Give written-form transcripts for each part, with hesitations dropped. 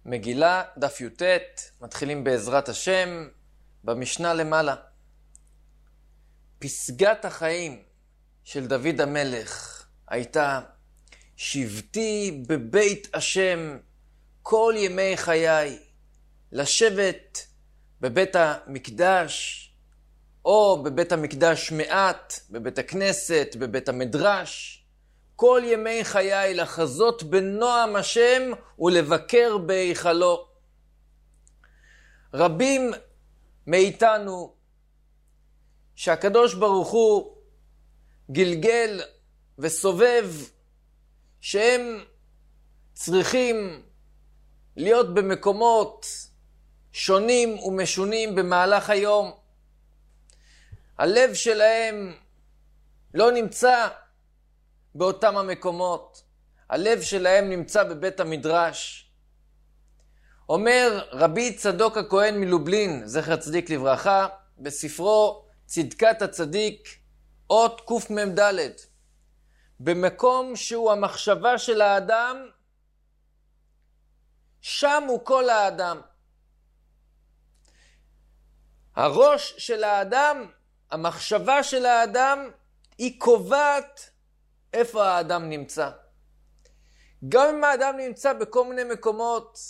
מגילה, דף י"ט, מתחילים בעזרת השם, במשנה למעלה. פסגת החיים של דוד המלך הייתה, שבתי בבית השם כל ימי חיי, לשבת בבית המקדש, או בבית המקדש מעט, בבית הכנסת, בבית המדרש, כל ימי חיי לחזות בנועם השם ולבקר בהיכלו. רבים מאיתנו שהקדוש ברוך הוא גלגל וסובב, שהם צריכים להיות במקומות שונים ומשונים במהלך היום. הלב שלהם לא נמצא באותם המקומות. הלב שלהם נמצא בבית המדרש. אומר רבי צדוק הכהן מלובלין, זכר צדיק לברכה, בספרו צדקת הצדיק, אות קמ"ד, במקום שהוא המחשבה של האדם, שם הוא כל האדם. הראש של האדם, המחשבה של האדם, היא קובעת איפה האדם נמצא. גם אם האדם נמצא בכל מיני מקומות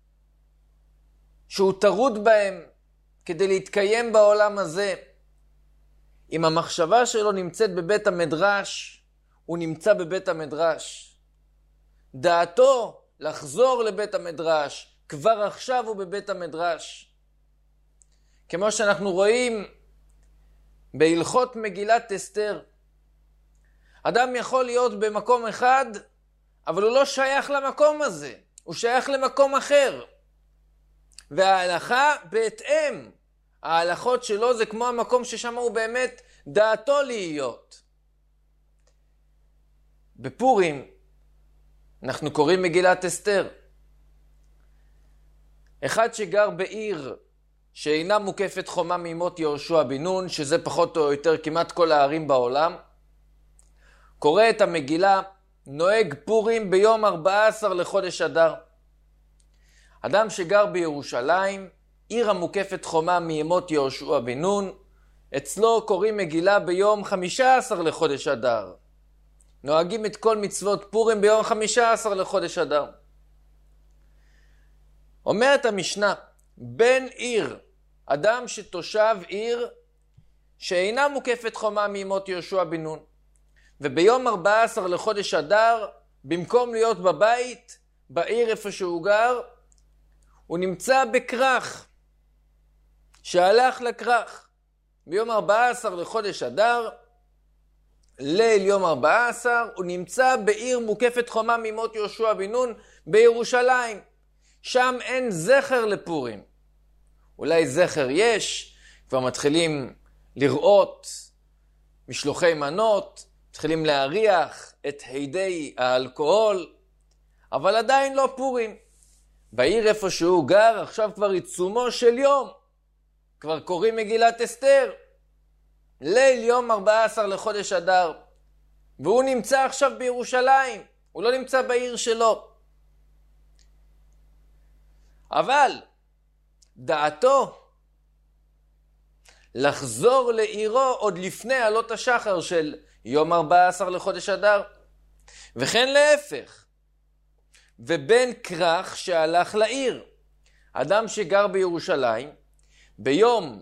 שהוא טרוד בהם כדי להתקיים בעולם הזה, אם המחשבה שלו נמצאת בבית המדרש, הוא נמצא בבית המדרש. דעתו לחזור לבית המדרש, כבר עכשיו הוא בבית המדרש. כמו שאנחנו רואים בהלכות מגילת אסתר, אדם יכול להיות במקום אחד, אבל הוא לא שייך למקום הזה, הוא שייך למקום אחר. וההלכה בהתאם, ההלכות שלו זה כמו המקום ששם הוא באמת דעתו להיות. בפורים אנחנו קוראים מגילת אסתר. אחד שגר בעיר שאינה מוקפת חומה מימות יהושע בן נון, שזה פחות או יותר כמעט כל הערים בעולם, קורא את המגילה, נוהג פורים ביום 14 לחודש אדר. אדם שגר בירושלים, עיר המוקפת חומה מימות יהושע בן נון, אצלו קוראים מגילה ביום 15 לחודש אדר. נוהגים את כל מצוות פורים ביום 15 לחודש אדר. אומרת המשנה, בן עיר, אדם שתושב עיר שאינה מוקפת חומה מימות יהושע בן נון, וביום 14 לחודש אדר, במקום להיות בבית, בעיר איפה שהוא גר, הוא נמצא בכרך, שהלך לכרך. ביום 14 לחודש אדר, ליל יום 14, הוא נמצא בעיר מוקפת חומה מימות יהושע בן נון בירושלים. שם אין זכר לפורים. אולי זכר יש, כבר מתחילים לראות משלוחי מנות, מתחילים להריח את הידי האלכוהול, אבל עדיין לא פורים. בעיר איפה שהוא גר, עכשיו כבר עיצומו של יום. כבר קוראים מגילת אסתר. ליל יום 14 לחודש אדר. והוא נמצא עכשיו בירושלים. הוא לא נמצא בעיר שלו. אבל דעתו לחזור לעירו עוד לפני עלות השחר של יום 14 לחודש אדר. וכן להפך. ובן כרך שהלך לעיר. אדם שגר בירושלים, ביום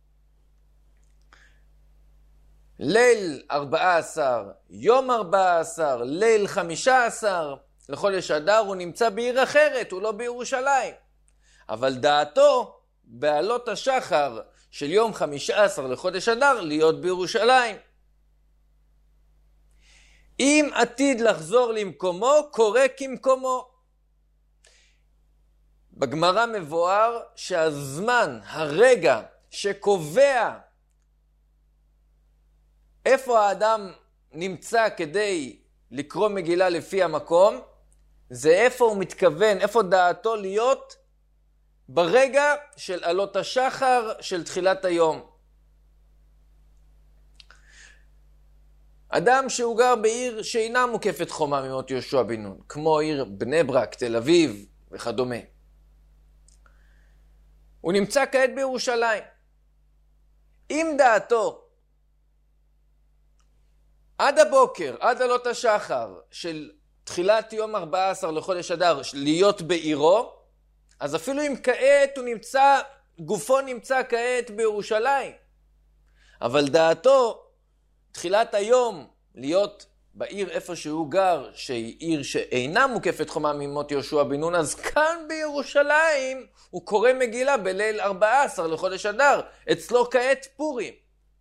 ליל 14, יום 14, ליל 15 לחודש אדר, הוא נמצא בעיר אחרת, הוא לא בירושלים. אבל דעתו בעלות השחר של יום 15 לחודש אדר להיות בירושלים. אם עתיד לחזור למקומו, קורא כמקומו. בגמרא מבואר שהזמן, הרגע שקובע איפה האדם נמצא כדי לקרוא מגילה לפי המקום, זה איפה הוא מתכוון, איפה דעתו להיות ברגע של עלות השחר של תחילת היום. אדם שהוא גר בעיר שאינה מוקפת חומה מימות יהושע בן נון, כמו עיר בני ברק, תל אביב וכדומה. הוא נמצא כעת בירושלים. אם דעתו עד הבוקר, עד עלות השחר של תחילת יום 14 לחודש אדר להיות בעירו, אז אפילו אם כעת הוא נמצא, גופו נמצא כעת בירושלים, אבל דעתו תחילת היום להיות בעיר איפה שהוא גר, שהיא עיר שאינה מוקפת חומה מימות יהושע בן נון, אז כאן בירושלים הוא קורא מגילה בליל 14 לחודש אדר, אצלו כעת פורים.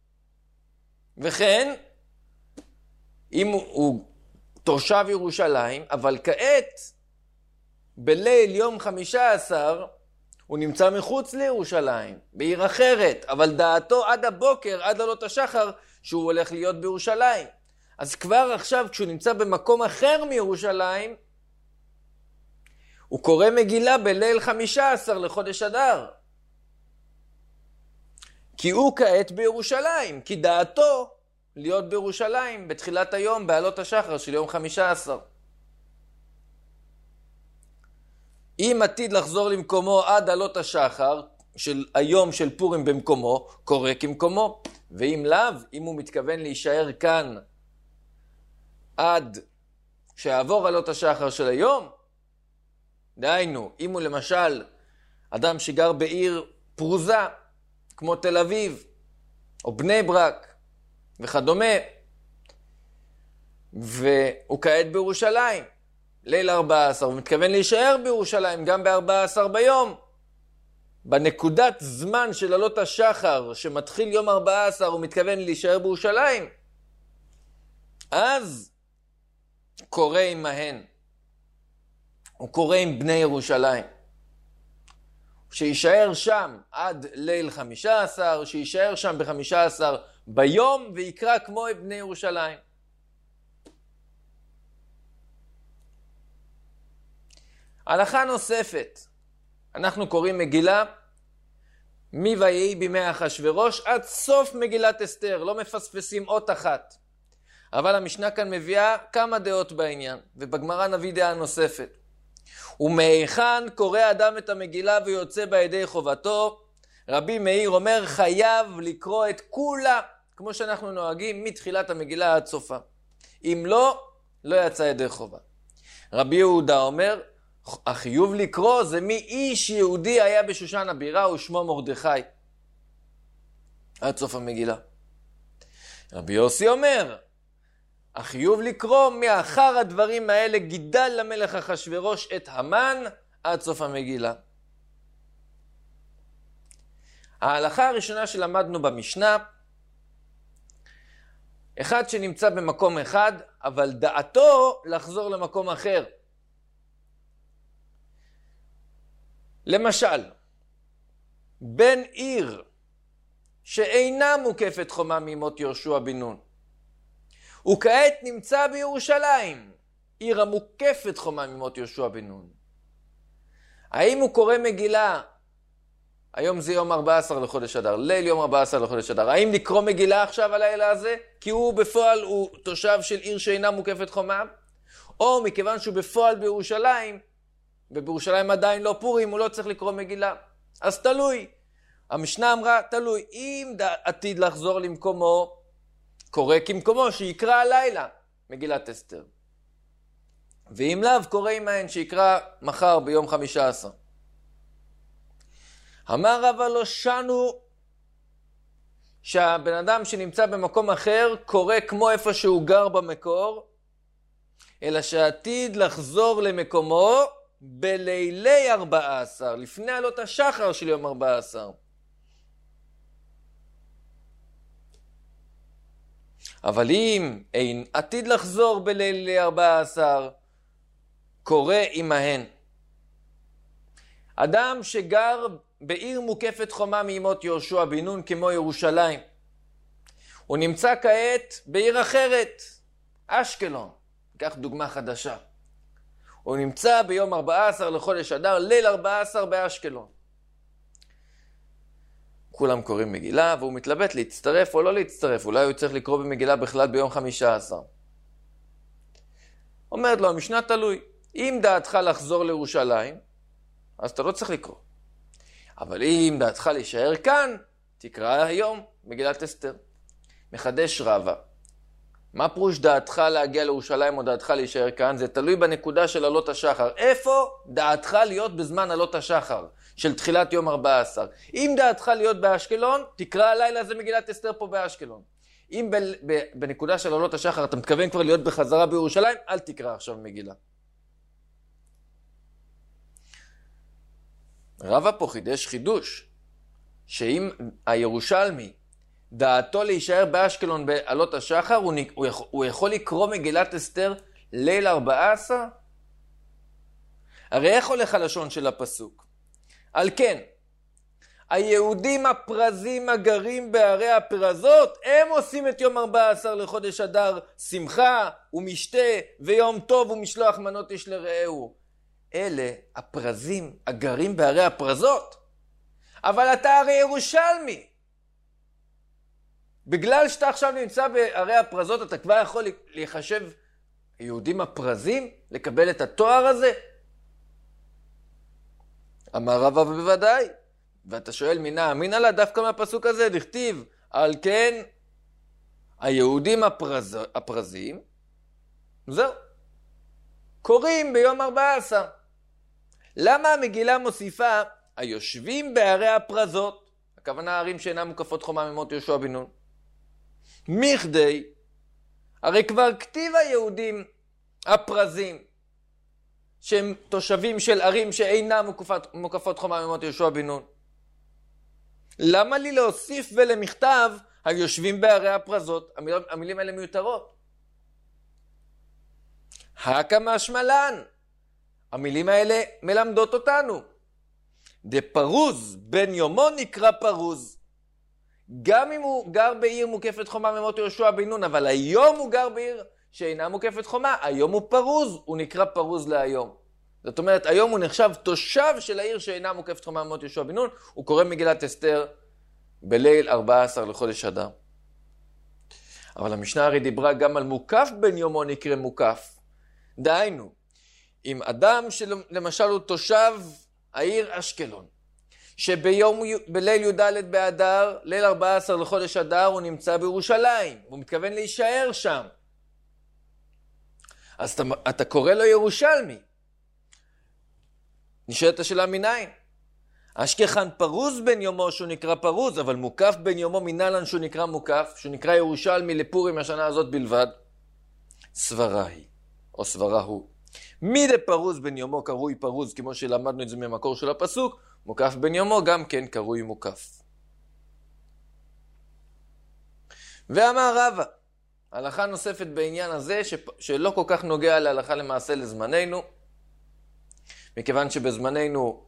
וכן, אם הוא תושב ירושלים, אבל כעת בליל יום 15 הוא נמצא מחוץ לירושלים, בעיר אחרת, אבל דעתו עד הבוקר, עד עלות השחר, שהוא הולך להיות בירושלים. אז כבר עכשיו כשהוא נמצא במקום אחר מירושלים, הוא קורא מגילה בליל 15 לחודש אדר. כי הוא כעת בירושלים, כי דעתו להיות בירושלים בתחילת היום, בעלות השחר של יום 15. אם עתיד לחזור למקומו עד עלות השחר של היום של פורים במקומו, קורא כמקומו. ואם לאו, אם הוא מתכוון להישאר כאן עד שיעבור עלות השחר של היום, דהיינו, אם הוא למשל אדם שגר בעיר פרוזה, כמו תל אביב, או בני ברק, וכדומה, והוא כעת בירושלים, ליל 14, הוא מתכוון להישאר בירושלים גם ב-14 ביום, בנקודת זמן של עלות השחר, שמתחיל יום 14, הוא מתכוון להישאר בירושלים, אז קורא עמהן, הוא קורא עם בני ירושלים, שישאר שם עד ליל 15, שישאר שם ב-15 ביום, ויקרא כמו בני ירושלים. הלכה נוספת, אנחנו קוראים מגילה מויהי בימי אחשוורוש עד סוף מגילת אסתר, לא מפספסים אות אחת. אבל המשנה כאן מביאה כמה דעות בעניין, ובגמרא נביא דעה נוספת. ומהיכן קורא אדם את המגילה ויוצא בידי חובתו? רבי מאיר אומר חייב לקרוא את כולה, כמו שאנחנו נוהגים מתחילת המגילה עד סופה. אם לא, לא יצא ידי חובה. רבי יהודה אומר, החיוב לקרוא זה מי איש יהודי היה בשושן הבירה ושמו מרדכי. עד סוף המגילה. רבי יוסי אומר, החיוב לקרוא מאחר הדברים האלה גידל למלך אחשוורוש את המן עד סוף המגילה. ההלכה הראשונה שלמדנו במשנה, אחד שנמצא במקום אחד, אבל דעתו לחזור למקום אחר. למשל, בן עיר שאינה מוקפת חומה מימות יהושע בן נון, הוא כעת נמצא בירושלים, עיר המוקפת חומה מימות יהושע בן נון. האם הוא קורא מגילה, היום זה יום 14 לחודש אדר, ליל יום 14 לחודש אדר, האם לקרוא מגילה עכשיו הלילה הזה? כי הוא בפועל הוא תושב של עיר שאינה מוקפת חומה, או מכיוון שהוא בפועל בירושלים, ובירושלים עדיין לא פורים, הוא לא צריך לקרוא מגילה. אז תלוי. המשנה אמרה, תלוי. אם עתיד לחזור למקומו, קורא כמקומו, שיקרא הלילה מגילת אסתר. ואם לאו, קורא עמהן, שיקרא מחר ביום 15. אמר אבל לא שנו שהבן אדם שנמצא במקום אחר, קורא כמו איפה שהוא גר במקור, אלא שעתיד לחזור למקומו, בלילי 14, לפני עלות השחר של יום 14. אבל אם אין עתיד לחזור בלילי 14, קורא עמהן. אדם שגר בעיר מוקפת חומה מימות יהושע בן נון כמו ירושלים, הוא נמצא כעת בעיר אחרת, אשקלון, ניקח דוגמה חדשה. הוא נמצא ביום 14 לחודש אדר, ליל 14 באשקלון. כולם קוראים מגילה, והוא מתלבט להצטרף או לא להצטרף. אולי הוא צריך לקרוא במגילה בכלל ביום 15. אומרת לו, המשנה תלוי. אם דעתך לחזור לירושלים, אז אתה לא צריך לקרוא. אבל אם דעתך להישאר כאן, תקרא היום מגילת אסתר. מחדש רבא. מה פירוש דעתך להגיע לירושלים או דעתך להישאר כאן? זה תלוי בנקודה של עלות השחר. איפה דעתך להיות בזמן עלות השחר של תחילת יום 14? אם דעתך להיות באשקלון, תקרא הלילה זה מגילת אסתר פה באשקלון. אם בנקודה של עלות השחר אתה מתכוון כבר להיות בחזרה בירושלים, אל תקרא עכשיו מגילה. רבא פה חידש חידוש, שאם הירושלמי דעתו להישאר באשקלון בעלות השחר, הוא יכול לקרוא מגילת אסתר ליל 14? הרי איך הולך הלשון של הפסוק? על כן, היהודים הפרזים הגרים בערי הפרזות, הם עושים את יום 14 לחודש אדר שמחה ומשתה ויום טוב ומשלוח מנות איש לרעהו. אלה הפרזים הגרים בערי הפרזות. אבל אתה הרי ירושלמי. בגלל שאתה עכשיו נמצא בערי הפרזות, אתה כבר יכול להיחשב היהודים הפרזים, לקבל את התואר הזה? אמר רבא בוודאי. ואתה שואל מינה אמינא לה, דווקא מהפסוק הזה דכתיב, על כן היהודים הפרזים, זהו, קוראים ביום 14. למה המגילה מוסיפה היושבים בערי הפרזות? הכוונה הערים שאינם מוקפות חומה ממות יהושע בן נון. מכדי, הרי כבר כתיב היהודים הפרזים, שהם תושבים של ערים שאינם מוקפות חומה ממות יהושע בן נון. למה לי להוסיף ולמכתב היושבים בערי הפרזות? המילים האלה מיותרות. הקא משמע לן. המילים האלה מלמדות אותנו. דפרוז בן יומו נקרא פרוז. גם אם הוא גר בעיר מוקפת חומה ממות יהושע בן נון, אבל היום הוא גר בעיר שאינה מוקפת חומה, היום הוא פרוז, הוא נקרא פרוז להיום. זאת אומרת, היום הוא נחשב תושב של העיר שאינה מוקפת חומה ממות יהושע בן נון, הוא קורא מגילת אסתר בליל 14 לחודש אדר. אבל המשנה הרי דיברה גם על מוקף בן יומו נקרא מוקף. דהיינו, אם אדם שלמשל הוא תושב העיר אשקלון, שבליל י"ד באדר, ליל 14 לחודש אדר, הוא נמצא בירושלים, הוא מתכוון להישאר שם. אז אתה קורא לו ירושלמי. נשאלת השאלה מניין? אשכחן פרוז בן יומו שהוא נקרא פרוז, אבל מוקף בן יומו מנהלן שהוא נקרא מוקף, שהוא נקרא ירושלמי לפורים השנה הזאת בלבד. סברה היא, או סברה הוא. מי דפרוז בן יומו קרוי פרוז, כמו שלמדנו את זה ממקור של הפסוק, מוקף בן יומו גם כן קרוי מוקף. ואמר רבא, הלכה נוספת בעניין הזה שלא כל כך נוגע להלכה למעשה לזמננו, מכיוון שבזמננו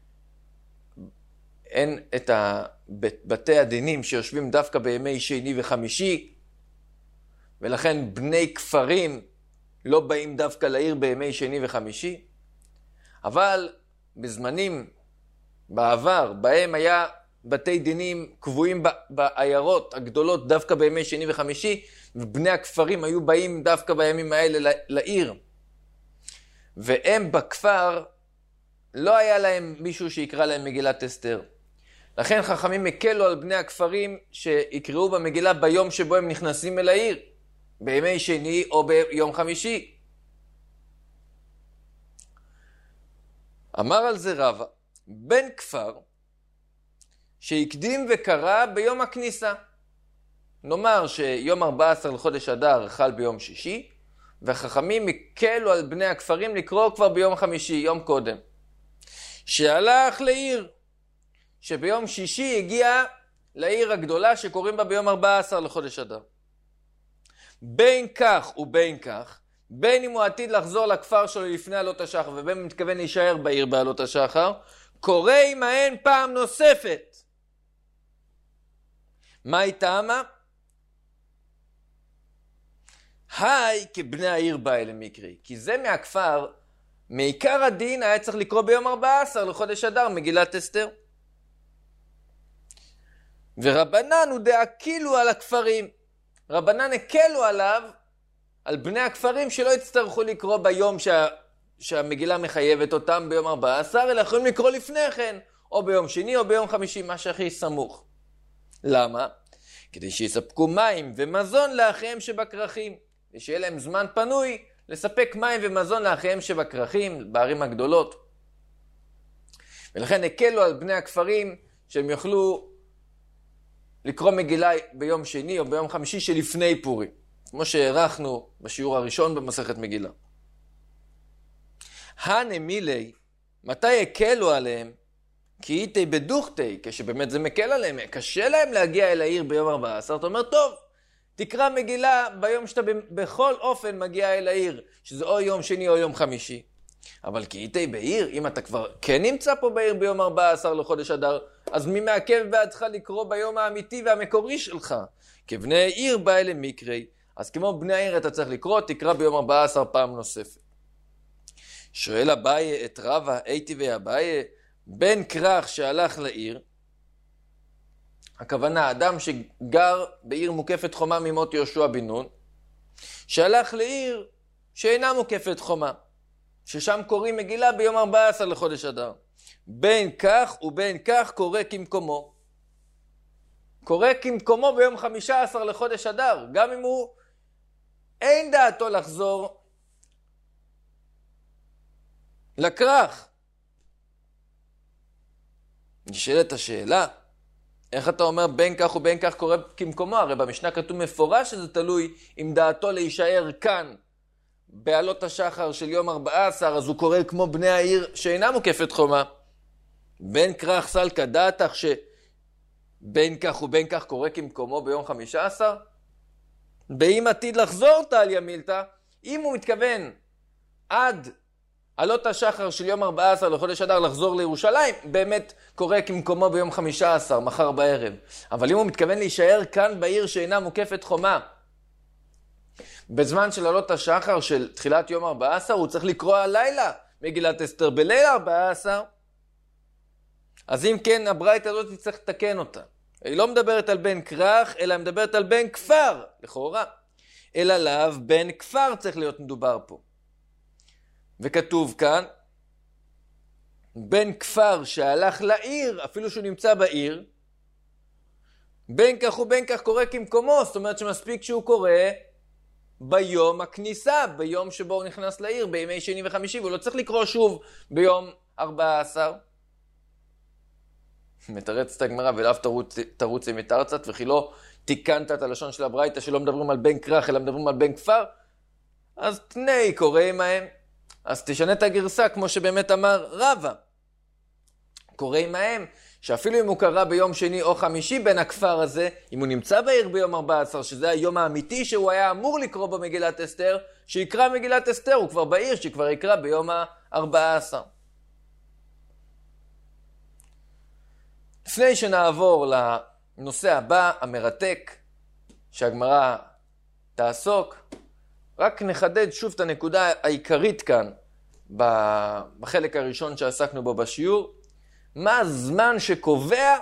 אין את בתי הדינים שיושבים דווקא בימי שני וחמישי, ולכן בני כפרים לא באים דווקא לעיר בימי שני וחמישי, אבל בזמנים בעבר בהם היה בתי דינים קבועים בעיירות הגדולות דווקא בימי שני וחמישי, ובני הכפרים היו באים דווקא בימים האלה לעיר, והם בכפר לא היה להם מישהו שיקרא להם מגילת אסתר. לכן חכמים הקלו על בני הכפרים שיקראו במגילה ביום שבו הם נכנסים אל העיר, בימי שני או ביום חמישי. אמר על זה רבא, בן כפר שהקדים וקרא ביום הכניסה. נאמר שיום 14 לחודש אדר חל ביום שישי, והחכמים הקלו על בני הכפרים לקרוא כבר ביום חמישי, יום קודם. שהלך לעיר, שביום שישי הגיע לעיר הגדולה שקוראים בה ביום 14 לחודש אדר. בין כך ובין כך, בין אם הוא עתיד לחזור לכפר שלו לפני עלות השחר, ובין אם מתכוון להישאר בעיר בעלות השחר, קורא עמהן פעם נוספת. מה היא טעמה? היי כבני העיר בא אלה מקרי, כי זה מהכפר, מעיקר הדין היה צריך לקרוא ביום 14 לחודש אדר מגילת אסתר. ורבנן הוא דאקילו על הכפרים. רבנן הקלו עליו, על בני הכפרים שלא יצטרכו לקרוא ביום שהמגילה מחייבת אותם ביום 14, אלא יכולים לקרוא לפני כן, או ביום שני או ביום חמישי, מה שהכי סמוך. למה? כדי שיספקו מים ומזון לאחיהם שבכרכים, ושיהיה להם זמן פנוי לספק מים ומזון לאחיהם שבכרכים, בערים הגדולות. ולכן הקלו על בני הכפרים שהם יוכלו לקרוא מגילה ביום שני או ביום חמישי שלפני פורים, כמו שהערכנו בשיעור הראשון במסכת מגילה. הנמילי, מתי הקלו עליהם? כי איתי בדוכתי, כשבאמת זה מקל עליהם, קשה להם להגיע אל העיר ביום 14, אתה אומר, טוב, תקרא מגילה ביום שאתה בכל אופן מגיע אל העיר, שזה או יום שני או יום חמישי. אבל כי איתי בעיר, אם אתה כבר כן נמצא פה בעיר ביום 14 לחודש אדר, אז מי מעכב בעדך לקרוא ביום האמיתי והמקורי שלך? כבני עיר בא אלה מקרי, אז כמו בני העיר אתה צריך לקרוא, תקרא ביום 14 פעם נוספת. שואל אביי את רבא, הייתי ואביי, בן כרך שהלך לעיר, הכוונה אדם שגר בעיר מוקפת חומה ממות יהושע בן נון, שהלך לעיר שאינה מוקפת חומה, ששם קוראים מגילה ביום 14 לחודש אדר. בין כך ובין כך קורא כמקומו. קורא כמקומו ביום 15 לחודש אדר, גם אם הוא אין דעתו לחזור לכרך. נשאלת השאלה, איך אתה אומר בין כך ובין כך קורא כמקומו? הרי במשנה כתוב מפורש שזה תלוי אם דעתו להישאר כאן בעלות השחר של יום 14, אז הוא קורא כמו בני העיר שאינה מוקפת חומה. בין כרך סלקא דעתך שבין כך ובין כך קורא כמקומו ביום 15? באם עתיד לחזור תליא מילתא, אם הוא מתכוון עד עלות השחר של יום 14 לחודש אדר לחזור לירושלים, באמת קורא כמקומו ביום 15, מחר בערב. אבל אם הוא מתכוון להישאר כאן בעיר שאינה מוקפת חומה, בזמן של עלות השחר של תחילת יום 14, הוא צריך לקרוא הלילה מגילת אסתר בליל 14. אז אם כן, הברייתא הזאת צריך לתקן אותה. היא לא מדברת על בן כרך, אלא מדברת על בן כפר, לכאורה. אלא לאו בן כפר צריך להיות מדובר פה. וכתוב כאן, בן כפר שהלך לעיר, אפילו שהוא נמצא בעיר, בין כך ובין כך קורא כמקומו, זאת אומרת שמספיק שהוא קורא ביום הכניסה, ביום שבו הוא נכנס לעיר, בימי שני וחמישי, והוא לא צריך לקרוא שוב ביום 14. מתרצת הגמרא, ולאו תרוץ אם מתרצת, וכי לא תיקנת את הלשון של הברייתא שלא מדברים על בן כרך, אלא מדברים על בן כפר, אז תנאי קורא עמהם. אז תשנה את הגרסה כמו שבאמת אמר רבא. קורא עמהם, שאפילו אם הוא קרא ביום שני או חמישי בין הכפר הזה, אם הוא נמצא בעיר ביום 14, שזה היום האמיתי שהוא היה אמור לקרוא בו מגילת אסתר, שיקרא מגילת אסתר, הוא כבר בעיר, שכבר יקרא ביום ה-14. לפני שנעבור לנושא הבא, המרתק, שהגמרא תעסוק, רק נחדד שוב את הנקודה העיקרית כאן, בחלק הראשון שעסקנו בו בשיעור, מה הזמן שקובע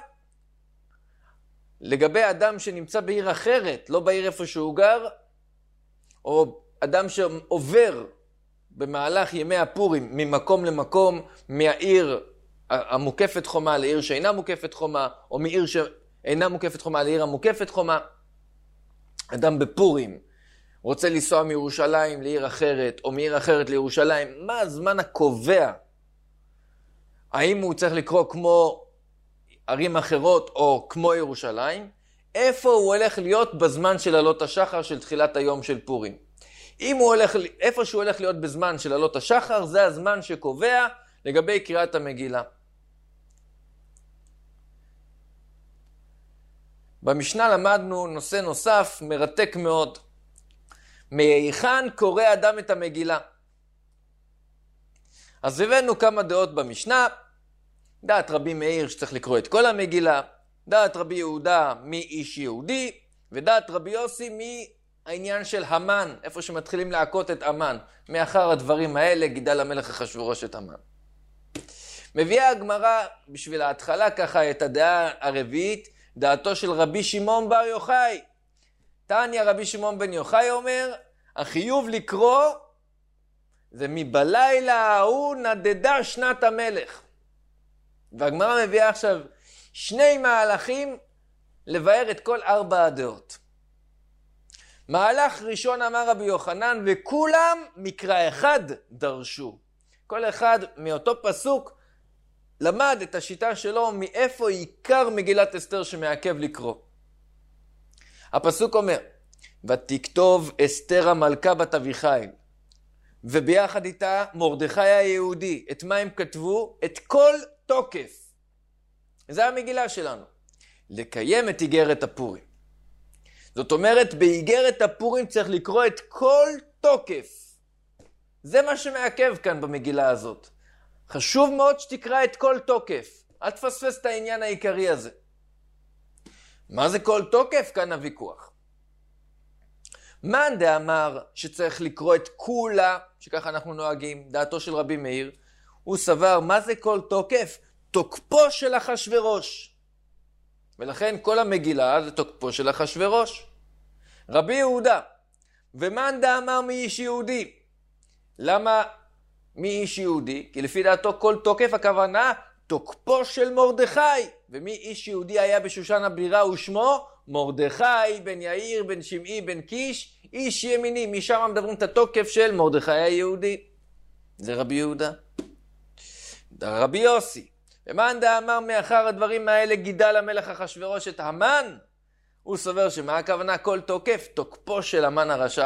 לגבי אדם שנמצא בעיר אחרת, לא בעיר איפה שהוא גר, או אדם שעובר במהלך ימי הפורים ממקום למקום, מהעיר המוקפת חומה לעיר שאינה מוקפת חומה, או מעיר שאינה מוקפת חומה לעיר המוקפת חומה. אדם בפורים רוצה לנסוע מירושלים לעיר אחרת, או מעיר אחרת לירושלים, מה הזמן הקובע? האם הוא צריך לקרוא כמו ערים אחרות או כמו ירושלים? איפה הוא הולך להיות בזמן של עלות השחר של תחילת היום של פורים? איפה שהוא הולך להיות בזמן של עלות השחר, זה הזמן שקובע לגבי קריאת המגילה. במשנה למדנו נושא נוסף מרתק מאוד. מהיכן קורא אדם את המגילה? אז הבאנו כמה דעות במשנה. דעת רבי מאיר שצריך לקרוא את כל המגילה, דעת רבי יהודה מי איש יהודי, ודעת רבי יוסי מהעניין של המן, איפה שמתחילים להכות את המן. מאחר הדברים האלה גידל המלך אחשוורוש את המן. מביאה הגמרא בשביל ההתחלה ככה את הדעה הרביעית, דעתו של רבי שמעון בר יוחאי. תניא רבי שמעון בן יוחאי אומר, החיוב לקרוא זה מבלילה ההוא נדדה שנת המלך. והגמרא מביאה עכשיו שני מהלכים לבאר את כל 4 הדעות. מהלך ראשון אמר רבי יוחנן, וכולם מקרא אחד דרשו. כל אחד מאותו פסוק למד את השיטה שלו מאיפה עיקר מגילת אסתר שמעכב לקרוא. הפסוק אומר, ותכתוב אסתר המלכה בת אביחיל, וביחד איתה מרדכי היהודי. את מה הם כתבו? את כל תוקף. זה המגילה שלנו. לקיים את איגרת הפורים. זאת אומרת, באיגרת הפורים צריך לקרוא את כל תוקף. זה מה שמעכב כאן במגילה הזאת. חשוב מאוד שתקרא את כל תוקף. אל תפספס את העניין העיקרי הזה. מה זה כל תוקף? כאן הוויכוח. מאן דאמר שצריך לקרוא את כולה, שככה אנחנו נוהגים, דעתו של רבי מאיר, הוא סבר, מה זה כל תוקף? תוקפו של אחשוורוש. ולכן כל המגילה זה תוקפו של אחשוורוש. רבי יהודה, ומאן דאמר מי איש יהודי. למה מי איש יהודי? כי לפי דעתו כל תוקף הכוונה תוקפו של מרדכי. ומי איש יהודי היה בשושן הבירה ושמו? מרדכי בן יאיר בן שמעי בן קיש, איש ימיני. משם מדברים את התוקף של מרדכי היהודי. זה רבי יהודה. רבי יוסי, ומאן דאמר מאחר הדברים האלה גידל המלך אחשוורוש את המן, הוא סובר שמה הכוונה כל תוקף? תוקפו של המן הרשע.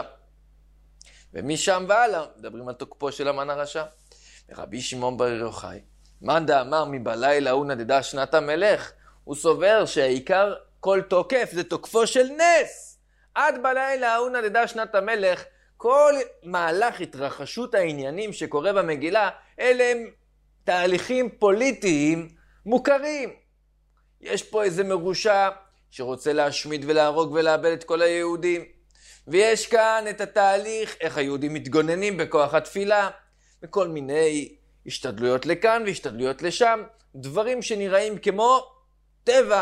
ומשם והלאה מדברים על תוקפו של המן הרשע. ורבי שמעון בר יוחאי, מאן דאמר מבלילה הוא נדדה שנת המלך, הוא סובר שהעיקר כל תוקף זה תוקפו של נס. עד בלילה הוא נדדה שנת המלך, כל מהלך התרחשות העניינים שקורה במגילה, אלה הם תהליכים פוליטיים מוכרים. יש פה איזה מרושע שרוצה להשמיד ולהרוג ולאבד את כל היהודים. ויש כאן את התהליך, איך היהודים מתגוננים בכוח התפילה, וכל מיני השתדלויות לכאן והשתדלויות לשם, דברים שנראים כמו טבע.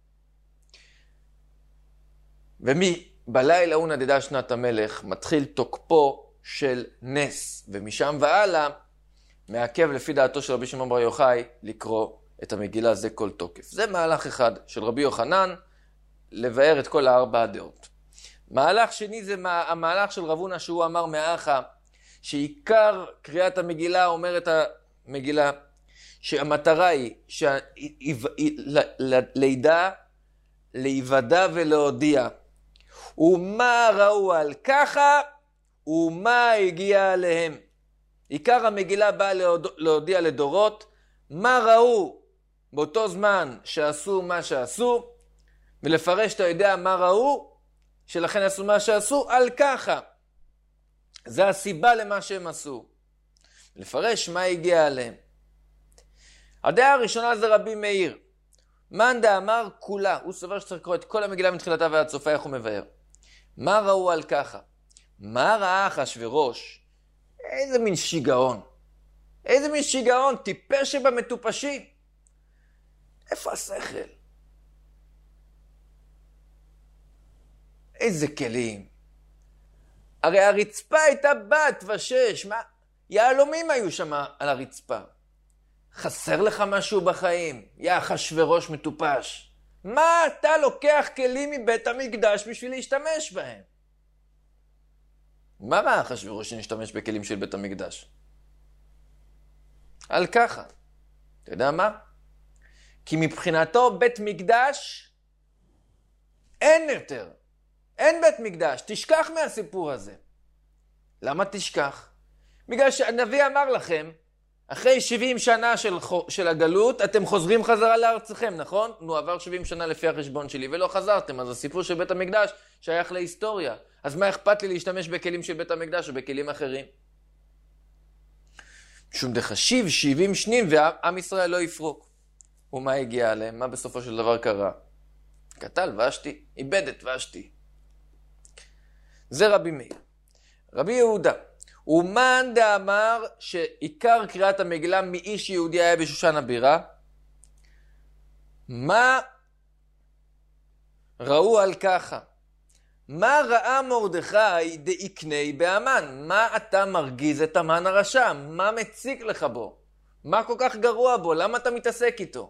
בלילה הוא נדדה שנת המלך, מתחיל תוקפו של נס, ומשם והלאה מעכב לפי דעתו של רבי שמעון בר יוחאי לקרוא את המגילה זה כל תוקף. זה מהלך אחד של רבי יוחנן לבאר את כל 4 הדעות. מהלך שני זה המהלך של רב הונא שהוא אמר מאחה, שעיקר קריאת המגילה אומרת המגילה שהמטרה היא לידע, להיוודע ולהודיע. ומה ראו על ככה ומה הגיע עליהם. עיקר המגילה באה להודיע לדורות מה ראו באותו זמן שעשו מה שעשו, ולפרש אתה יודע מה ראו שלכן עשו מה שעשו על ככה. זה הסיבה למה שהם עשו. לפרש מה הגיע עליהם. הדעה הראשונה זה רבי מאיר. מאן דאמר כולה. הוא סובר שצריך לקרוא את כל המגילה מתחילתה ועד סופה, איך הוא מבאר. מה ראו על ככה? מה ראה אחשוורוש? איזה מין שיגעון. איזה מין שיגעון, טיפש שבמטופשים. איפה השכל? איזה כלים. הרי הרצפה הייתה בת ושש. מה? יהלומים היו שם על הרצפה. חסר לך משהו בחיים? יא אחשוורוש מטופש. מה אתה לוקח כלים מבית המקדש בשביל להשתמש בהם? מה ראה אחשוורוש שנשתמש בכלים של בית המקדש? על ככה. אתה יודע מה? כי מבחינתו בית מקדש אין יותר. אין בית מקדש. תשכח מהסיפור הזה. למה תשכח? בגלל שהנביא אמר לכם, אחרי 70 שנה של הגלות, אתם חוזרים חזרה לארצכם, נכון? נו, עבר 70 שנה לפי החשבון שלי, ולא חזרתם. אז הסיפור של בית המקדש שייך להיסטוריה. אז מה אכפת לי להשתמש בכלים של בית המקדש או בכלים אחרים? שום דחשיב 70 שנים ועם ישראל לא יפרוק. ומה הגיע עליהם? מה בסופו של דבר קרה? קטל ושתי, איבד את ושתי. זה רבי מאיר. רבי יהודה. ומאן דאמר שעיקר קריאת המגילה מאיש יהודי היה בשושן הבירה, מה ראו על ככה? מה ראה מרדכי דאיקני בהמן? מה אתה מרגיז את המן הרשע? מה מציק לך בו? מה כל כך גרוע בו? למה אתה מתעסק איתו?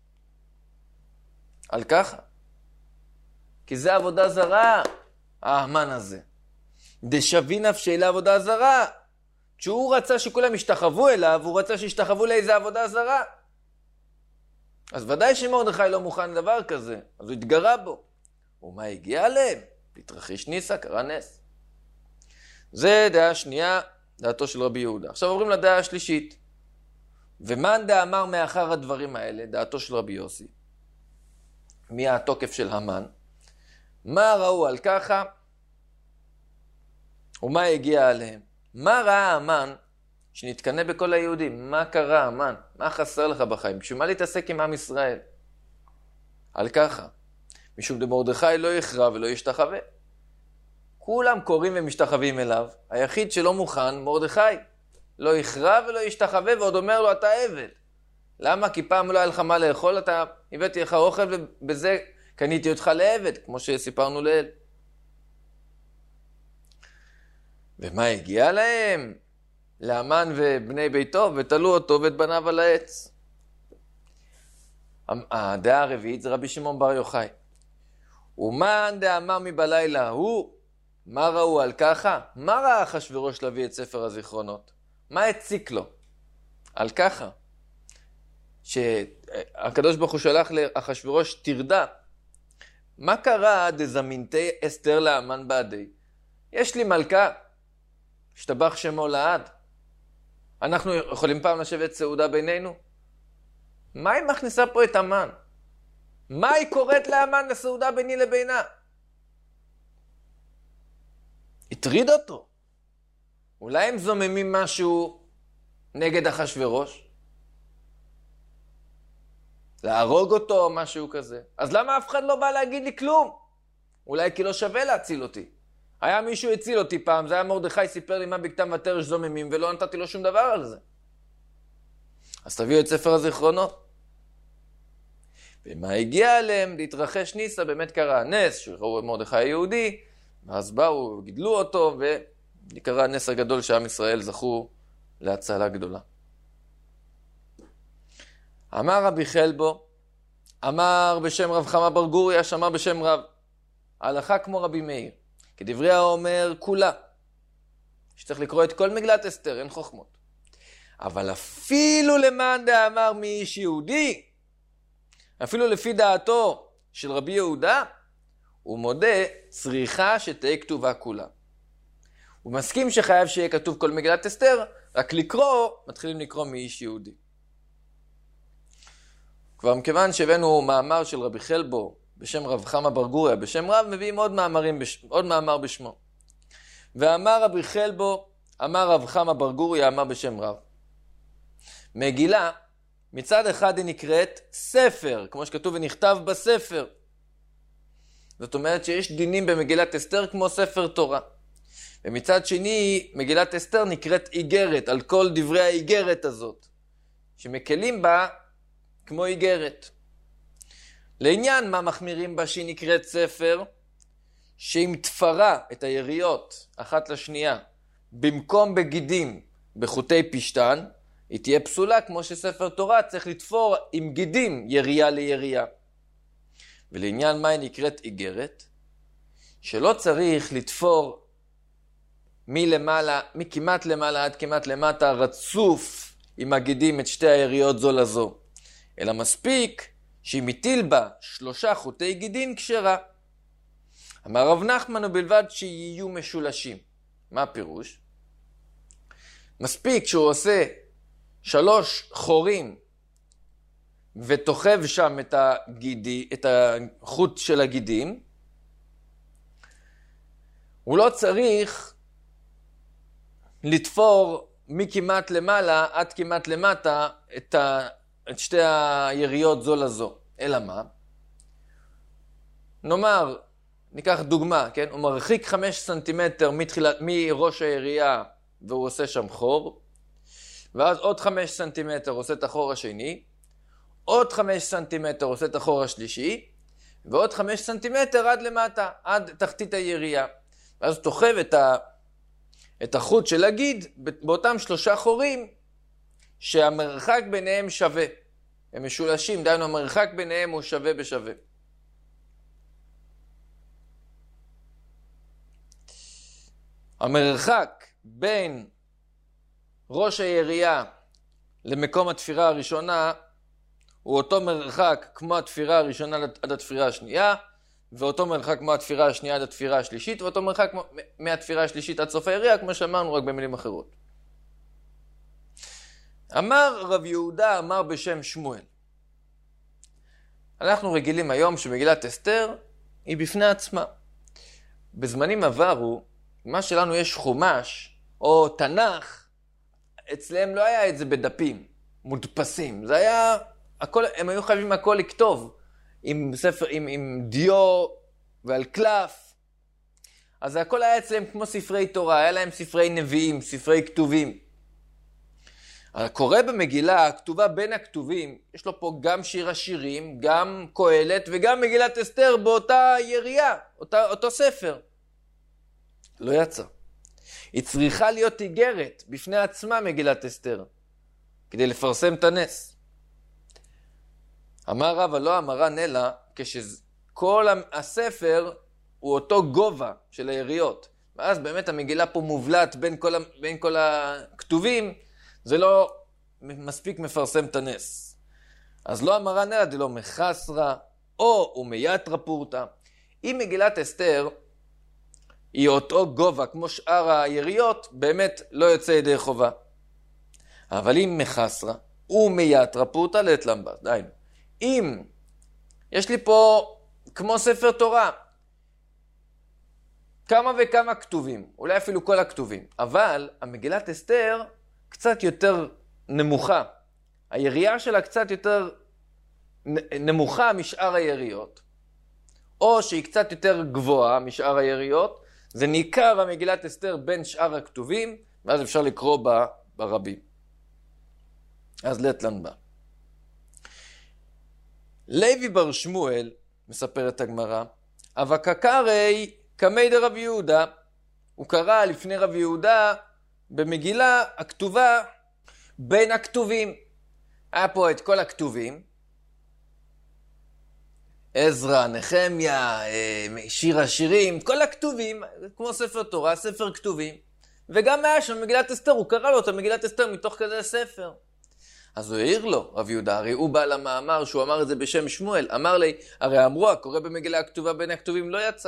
על ככה. כי זה עבודה זרה, האמן הזה. דשבי נפשי לעבודה זרה. כשהוא רצה שכולם ישתחוו אליו, הוא רצה שישתחוו לאיזה עבודה זרה. אז ודאי שמרדכי לא מוכן לדבר כזה, אז הוא התגרה בו. ומה הגיע עליהם? להתרחיש ניסה, קרה נס. זה דעה שנייה, דעתו של רבי יהודה. עכשיו עוברים לדעה השלישית. ומאן דאמר מאחר הדברים האלה, דעתו של רבי יוסי. מי התוקף של המן? מה ראו על ככה? ומה הגיע עליהם? מה ראה המן שנתקנה בכל היהודים? מה קרה המן? מה חסר לך בחיים? בשביל מה להתעסק עם עם ישראל? על ככה. משום דמרדכי לא יכרע ולא ישתחווה. כולם קוראים ומשתחווים אליו. היחיד שלא מוכן, מרדכי. לא יכרע ולא ישתחווה, ועוד אומר לו, אתה עבד. למה? כי פעם לא היה לך מה לאכול, אתה הבאתי לך אוכל ובזה קניתי אותך לעבד, כמו שסיפרנו לאל. ומה הגיע להם? להמן ובני ביתו, ותלו אותו ואת בניו על העץ. הדעה הרביעית זה רבי שמעון בר יוחאי. ומאן דאמר מבלילה הוא, מה ראו על ככה? מה ראה אחשוורוש להביא את ספר הזיכרונות? מה הציק לו? על ככה. שהקדוש ברוך הוא שלח לאחשוורוש תרדה. מה קרה דזמינתי אסתר להמן בעדי? יש לי מלכה, השתבח שמו לעד. אנחנו יכולים פעם לשבת סעודה בינינו? מה היא מכניסה פה את המן? מה היא קוראת להמן לסעודה ביני לבינה? הטריד אותו. אולי הם זוממים משהו נגד אחשוורוש? להרוג אותו או משהו כזה. אז למה אף אחד לא בא להגיד לי כלום? אולי כי לא שווה להציל אותי. היה מישהו הציל אותי פעם, זה היה מרדכי, סיפר לי מה בכתב ותרש זוממים, ולא נתתי לו שום דבר על זה. אז תביאו את ספר הזיכרונות. ומה הגיע עליהם? להתרחש ניסה, באמת קרה נס, שראו את מרדכי היהודי, ואז באו, גידלו אותו, וקרה הנס הגדול שעם ישראל זכו להצלה גדולה. אמר רבי חלבו, אמר בשם רב חמא בר גוריא, שמע בשם רב, הלכה כמו רבי מאיר, כדברי האומר כולה, שצריך לקרוא את כל מגילת אסתר, אין חוכמות. אבל אפילו למאן דאמר מי איש יהודי, אפילו לפי דעתו של רבי יהודה, הוא מודה צריכה שתהיה כתובה כולה. הוא מסכים שחייב שיהיה כתוב כל מגילת אסתר, רק לקרוא, מתחילים לקרוא מי איש יהודי. כבר מכיוון שהבאנו מאמר של רבי חלבו בשם רב חמא בר גוריא, בשם רב מביאים עוד מאמר בשמו. ואמר רבי חלבו, אמר רב חמא בר גוריא, אמר בשם רב. מגילה, מצד אחד היא נקראת ספר, כמו שכתוב ונכתב בספר. זאת אומרת שיש דינים במגילת אסתר כמו ספר תורה. ומצד שני, מגילת אסתר נקראת איגרת, על כל דברי האיגרת הזאת, שמקלים בה כמו איגרת. לעניין מה מחמירים בה שהיא נקראת ספר, שאם תפרה את היריות אחת לשנייה, במקום בגידים בחוטי פשטן, היא תהיה פסולה, כמו שספר תורה צריך לתפור עם גידים ירייה לירייה. ולעניין מה היא נקראת איגרת, שלא צריך לתפור מכמעט למעלה עד כמעט למטה רצוף עם הגידים את שתי היריות זו לזו, אלא מספיק שהיא מטיל בה 3 חוטי גידים כשרה. אמר רב נחמן ובלבד שיהיו משולשים. מה הפירוש? מספיק שהוא עושה 3 חורים ותוחב שם את החוט של הגידים, הוא לא צריך לתפור מכמעט למעלה עד כמעט למטה את שתי היריות זו לזו. אלא מה? נאמר, ניקח דוגמה, כן? הוא מרחיק 5 סנטימטר מראש הירייה והוא עושה שם חור, ואז עוד 5 סנטימטר עושה את החור השני, עוד 5 סנטימטר עושה את החור השלישי, ועוד 5 סנטימטר עד למטה, עד תחתית הירייה. ואז תוחב את החוט של הגיד באותם 3 חורים שהמרחק ביניהם שווה. הם משולשים, דהיינו המרחק ביניהם הוא שווה בשווה. המרחק בין ראש הירייה למקום התפירה הראשונה הוא אותו מרחק כמו התפירה הראשונה עד התפירה השנייה, ואותו מרחק כמו התפירה השנייה עד התפירה השלישית, ואותו מרחק מהתפירה השלישית עד סוף הירייה, כמו שאמרנו, רק במילים אחרות. אמר רב יהודה, אמר בשם שמואל. אנחנו רגילים היום שמגילת אסתר היא בפני עצמה. בזמנים עברו, מה שלנו יש חומש או תנ"ך, אצלם לא היה את זה בדפים מודפסים. זה היה, הם היו חייבים הכל לכתוב, עם דיו ועל קלף. אז הכל היה אצלם כמו ספרי תורה, היה להם ספרי נביאים, ספרי כתובים. הקורא במגילה, הכתובה בין הכתובים, יש לו פה גם שיר השירים, גם קהלת וגם מגילת אסתר באותה ירייה, אותו ספר. לא יצא. היא צריכה להיות איגרת בפני עצמה מגילת אסתר, כדי לפרסם את הנס. אמר רבא לא אמרן אלא כשכל הספר הוא אותו גובה של היריות. ואז באמת המגילה פה מובלט בין כל הכתובים, זה לא מספיק מפרסם את הנס. אז לא אמרן אלא דלא מחסרה או ומייתרא פורתא. אם מגילת אסתר היא אותו גובה כמו שאר היריות, באמת לא יוצא ידי חובה. אבל אם מחסרה ומייתרא פורתא לית למבה. דיינו. אם יש לי פה כמו ספר תורה, כמה וכמה כתובים, אולי אפילו כל הכתובים, אבל המגילת אסתר קצת יותר נמוכה. הירייה שלה קצת יותר נמוכה משאר היריות, או שהיא קצת יותר גבוהה משאר היריות, זה ניכר המגילת אסתר בין שאר הכתובים, ואז אפשר לקרוא בה ברבים. אז לית למבה. לוי בר שמואל, מספרת הגמרא, אבקקרי קמי דרב יהודה, הוא קרא לפני רב יהודה במגילה הכתובה בין הכתובים. היה פה את כל הכתובים, עזרא, נחמיה, שיר השירים, כל הכתובים, כמו ספר תורה, ספר כתובים. וגם היה שם מגילת אסתר, הוא קרא לו את מגילת אסתר מתוך כזה ספר. אז הוא העיר לו, רב יהודה, הרי הוא בא למאמר שהוא אמר את זה בשם שמואל, אמר לי, הרי אמרו, הקורא במגילה הכתובה בין הכתובים לא יצא.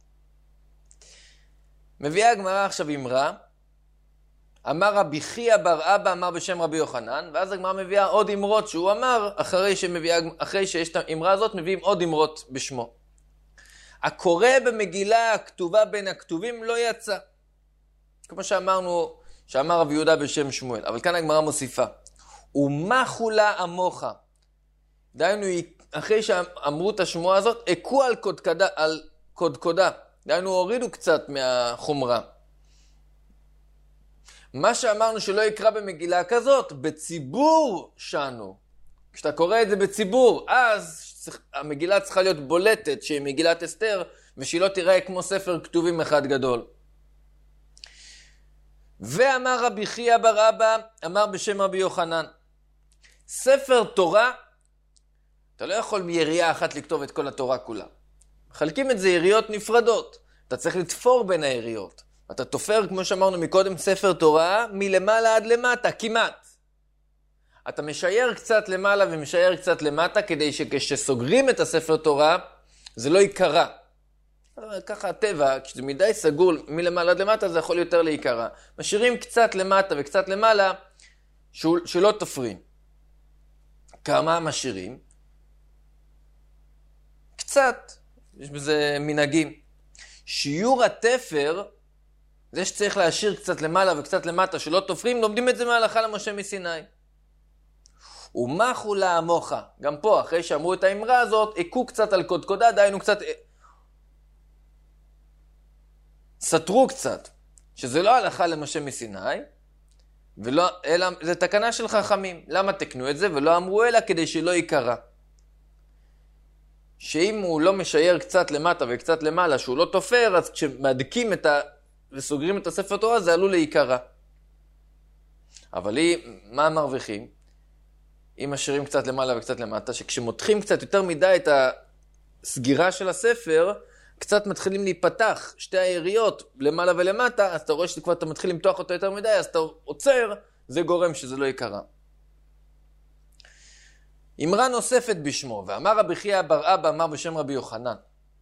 מביאה הגמרא עכשיו אמרה, אמר רבי חייא בר אבא אמר בשם רבי יוחנן, ואז הגמרא מביאה עוד אמרות שהוא אמר, אחרי שיש את האמרה הזאת, מביאים עוד אמרות בשמו. הקורא במגילה הכתובה בין הכתובים לא יצא. כמו שאמרנו, שאמר רבי יהודה בשם שמואל, אבל כאן הגמרא מוסיפה. ומחו לה עמוך. דהיינו, אחרי שאמרו את השמועה הזאת, הכו על קודקודה. דהיינו, הורידו קצת מהחומרה. מה שאמרנו שלא יקרא במגילה כזאת, בציבור שנו. כשאתה קורא את זה בציבור, אז המגילה צריכה להיות בולטת, שהיא מגילת אסתר, ושהיא לא תראה כמו ספר כתובים אחד גדול. ואמר רבי חייא בר אבא, אמר בשם רבי יוחנן, ספר תורה, אתה לא יכול מירייה אחת לכתוב את כל התורה כולה. מחלקים את זה יריות נפרדות. אתה צריך לתפור בין היריות. אתה תופר, כמו שאמרנו מקודם, ספר תורה מלמעלה עד למטה, כמעט. אתה משייר קצת למעלה ומשייר קצת למטה, כדי שכשסוגרים את הספר תורה, זה לא יקרה. ככה הטבע, כשזה מדי סגור מלמעלה עד למטה, זה יכול יותר להיקרה. משאירים קצת למטה וקצת למעלה, שלא תופרים. כמה משאירים? קצת. יש בזה מנהגים. שיעור התפר, זה שצריך להשאיר קצת למעלה וקצת למטה, שלא תופרים, לומדים את זה מהלכה למשה מסיני. ומחו לה עמוך. גם פה, אחרי שאמרו את האמרה הזאת, הכו קצת על קודקודה, דהיינו קצת סתרו קצת, שזה לא הלכה למשה מסיני, אלא זה תקנה של חכמים. למה תקנו את זה? ולא אמרו אלא כדי שלא יקרה. שאם הוא לא משייר קצת למטה וקצת למעלה, שהוא לא תופר, אז כשמדקים וסוגרים את הספר תורה, זה עלול להיקרה. אבל מה מרוויחים? אם משאירים קצת למעלה וקצת למטה, שכשמותחים קצת יותר מדי את הסגירה של הספר, קצת מתחילים להיפתח שתי היריות למעלה ולמטה, אז אתה רואה שכבר אתה מתחיל למתוח אותו יותר מדי, אז אתה עוצר, זה גורם שזה לא יקרה. אמרה נוספת בשמו, ואמר רבי חייא בר אבא, אמר בשם רבי יוחנן.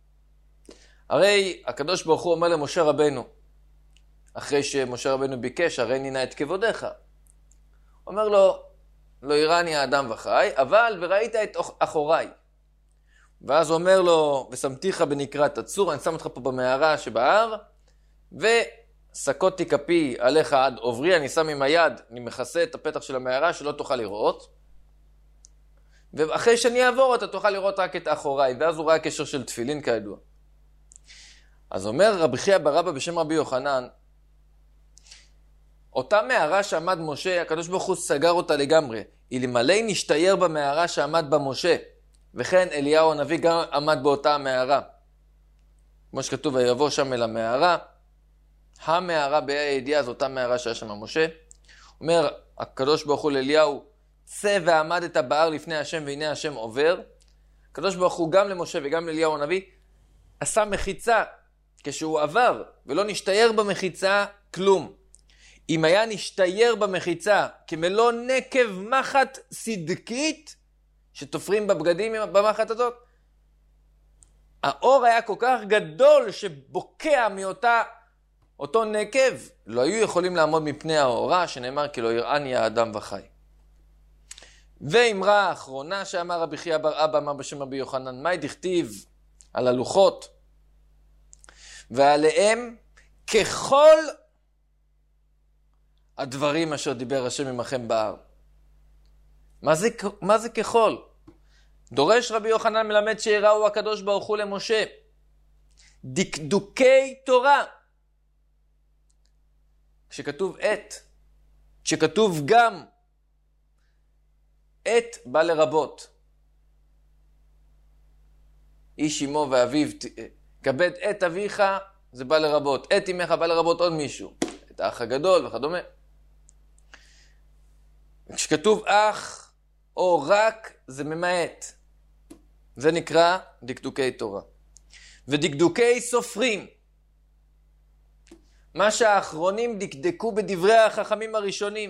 הרי הקדוש ברוך הוא אומר למשה רבנו, אחרי שמשה רבנו ביקש, הרי נינה את כבודך. אומר לו, לא יראני האדם וחי, אבל וראית את אחוריי. ואז הוא אומר לו, ושמתיך בנקרת הצור, אני שם אותך פה במערה שבהר, וסקותי כפי עליך עד עוברי, אני שם עם היד, אני מכסה את הפתח של המערה שלא תוכל לראות, ואחרי שאני אעבור אתה תוכל לראות רק את אחוריי, ואז הוא ראה קשר של תפילין כידוע. אז אומר רבי חייא בר אבא בשם רבי יוחנן, אותה מערה שעמד משה, הקדוש ברוך הוא סגר אותה לגמרי. אלמלא נשתייר במערה שעמד בה משה, וכן אליהו הנביא גם עמד באותה המערה. כמו שכתוב, ויבוא שם אל המערה, המערה בה"א הידיעה, זו אותה מערה שהיה שם משה. אומר הקדוש ברוך הוא לאליהו, צא ועמדת בהר לפני השם והנה השם עובר. הקדוש ברוך הוא גם למשה וגם לאליהו הנביא עשה מחיצה כשהוא עבר, ולא נשתייר במחיצה כלום. אם היה נשתייר במחיצה כמלוא נקב מחט סדקית, שתופרים בבגדים במחט הזאת, האור היה כל כך גדול שבוקע מאותו נקב, לא היו יכולים לעמוד מפני האורה, שנאמר כי לא יראני האדם וחי. ואמרה האחרונה שאמר רבי חייא בר אבא, אמר בשם רבי יוחנן, מהי דכתיב על הלוחות, ועליהם ככל הדברים אשר דיבר השם עמכם בהר. מה זה ככל? דורש רבי יוחנן מלמד שיראו הקדוש ברוך הוא למשה דקדוקי תורה. כשכתוב כשכתוב גם, בא לרבות. איש אמו ואביו, כבד את אביך, זה בא לרבות. את אמך בא לרבות עוד מישהו. את האח הגדול וכדומה. כשכתוב אח או רק, זה ממעט. זה נקרא דקדוקי תורה. ודקדוקי סופרים. מה שהאחרונים דקדקו בדברי החכמים הראשונים.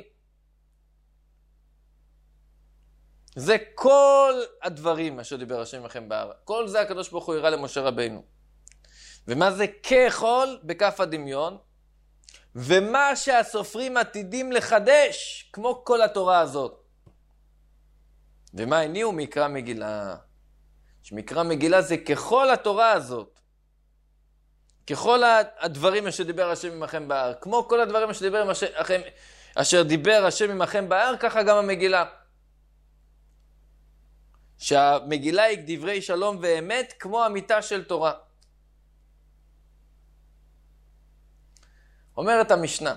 זה כל הדברים אשר דיבר השם עמכם בהר. כל זה הקדוש ברוך הוא הראה למשה רבנו. ומה זה ככל בכף הדמיון? ומה שהסופרים עתידים לחדש, כמו כל התורה הזאת. ומה הניעו מקרא מגילה? שמקרא מגילה זה ככל התורה הזאת. ככל הדברים אשר דיבר השם עמכם בהר. כמו כל הדברים אשר דיבר השם עמכם בהר, ככה גם המגילה. שהמגילה היא דברי שלום ואמת כמו אמיתה של תורה. אומרת המשנה,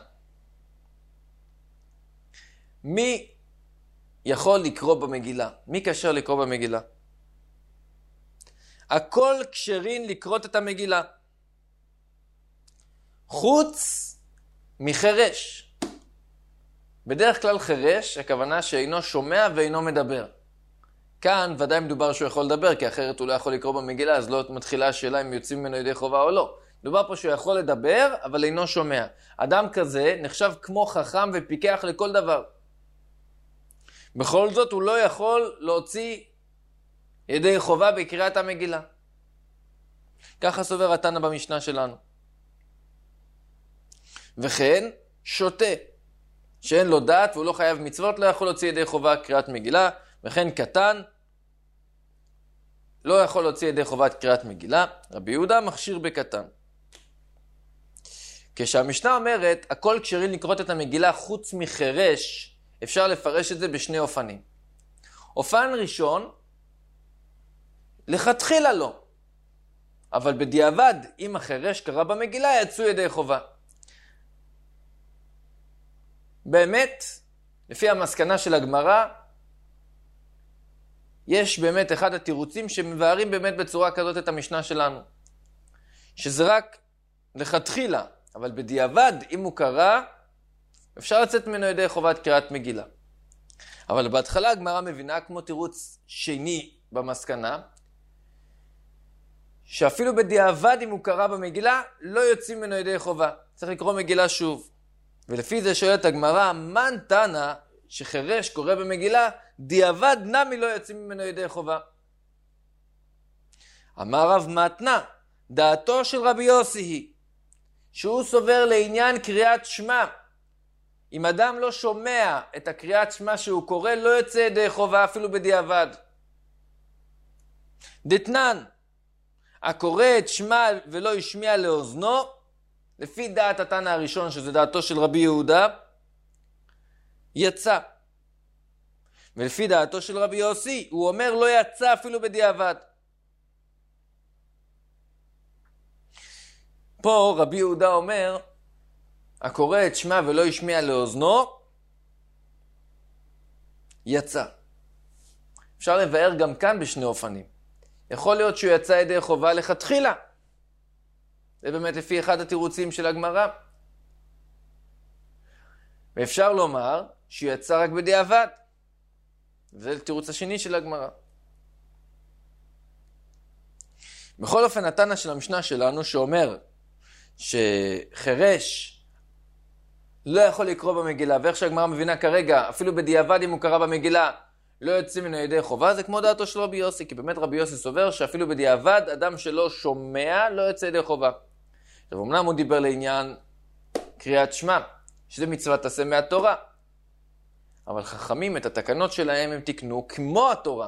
מי יכול לקרוא במגילה? מי קשר לקרוא במגילה? הכל כשרין לקרות את המגילה. חוץ מחרש. בדרך כלל חרש, הכוונה שאינו שומע ואינו מדבר. כאן ודאי מדובר שהוא יכול לדבר, כי אחרת הוא לא יכול לקרוא במגילה, אז לא מתחילה השאלה אם יוצאים ממנו ידי חובה או לא. מדובר פה שהוא יכול לדבר, אבל אינו שומע. אדם כזה נחשב כמו חכם ופיקח לכל דבר. בכל זאת הוא לא יכול להוציא ידי חובה בקריאת המגילה. ככה סובר התנא במשנה שלנו. וכן שוטה, שאין לו דעת והוא לא חייב מצוות, לא יכול להוציא ידי חובה קריאת מגילה. וכן קטן, לא יכול להוציא ידי חובת קריאת מגילה. רבי יהודה מכשיר בקטן. כשהמשנה אומרת, הכל כשרים לקרות את המגילה חוץ מחרש, אפשר לפרש את זה בשני אופנים. אופן ראשון, לכתחילה לא. אבל בדיעבד, אם החרש קרא במגילה, יצאו ידי חובה. באמת, לפי המסקנה של הגמרא, יש באמת אחד התירוצים שמבארים באמת בצורה כזאת את המשנה שלנו. שזה רק לכתחילה, אבל בדיעבד, אם הוא קרא, אפשר לצאת ממנו ידי חובת קריאת מגילה. אבל בהתחלה הגמרא מבינה כמו תירוץ שני במסקנה, שאפילו בדיעבד אם הוא קרא במגילה, לא יוצאים ממנו ידי חובה. צריך לקרוא מגילה שוב. ולפי זה שואלת הגמרא, מן תנא שחירש קורא במגילה, דיעבד נמי לא יוצאים ממנו ידי חובה. אמר רב מתנה, דעתו של רבי יוסי היא, שהוא סובר לעניין קריאת שמע. אם אדם לא שומע את הקריאת שמע שהוא קורא, לא יוצא ידי חובה אפילו בדיעבד. דתנן, הקורא את שמע ולא ישמיע לאוזנו, לפי דעת התנא הראשון, שזה דעתו של רבי יהודה, יצא. ולפי דעתו של רבי יוסי, הוא אומר לא יצא אפילו בדיעבד. פה רבי יהודה אומר, הקורא את שמע ולא ישמיע לאוזנו, יצא. אפשר לבאר גם כאן בשני אופנים. יכול להיות שהוא יצא ידי חובה לכתחילה. זה באמת לפי אחד התירוצים של הגמרא. ואפשר לומר שהוא יצא רק בדיעבד. זה התירוץ השני של הגמרא. בכל אופן, התנא של המשנה שלנו שאומר שחירש לא יכול לקרוא במגילה, ואיך שהגמרא מבינה כרגע, אפילו בדיעבד אם הוא קרא במגילה, לא יוצאים ממנו ידי חובה, זה כמו דעתו של רבי יוסי, כי באמת רבי יוסי סובר שאפילו בדיעבד, אדם שלא שומע לא יוצא ידי חובה. עכשיו, אמנם הוא דיבר לעניין קריאת שמע, שזה מצוות עשה מהתורה, אבל חכמים את התקנות שלהם הם תקנו כמו התורה.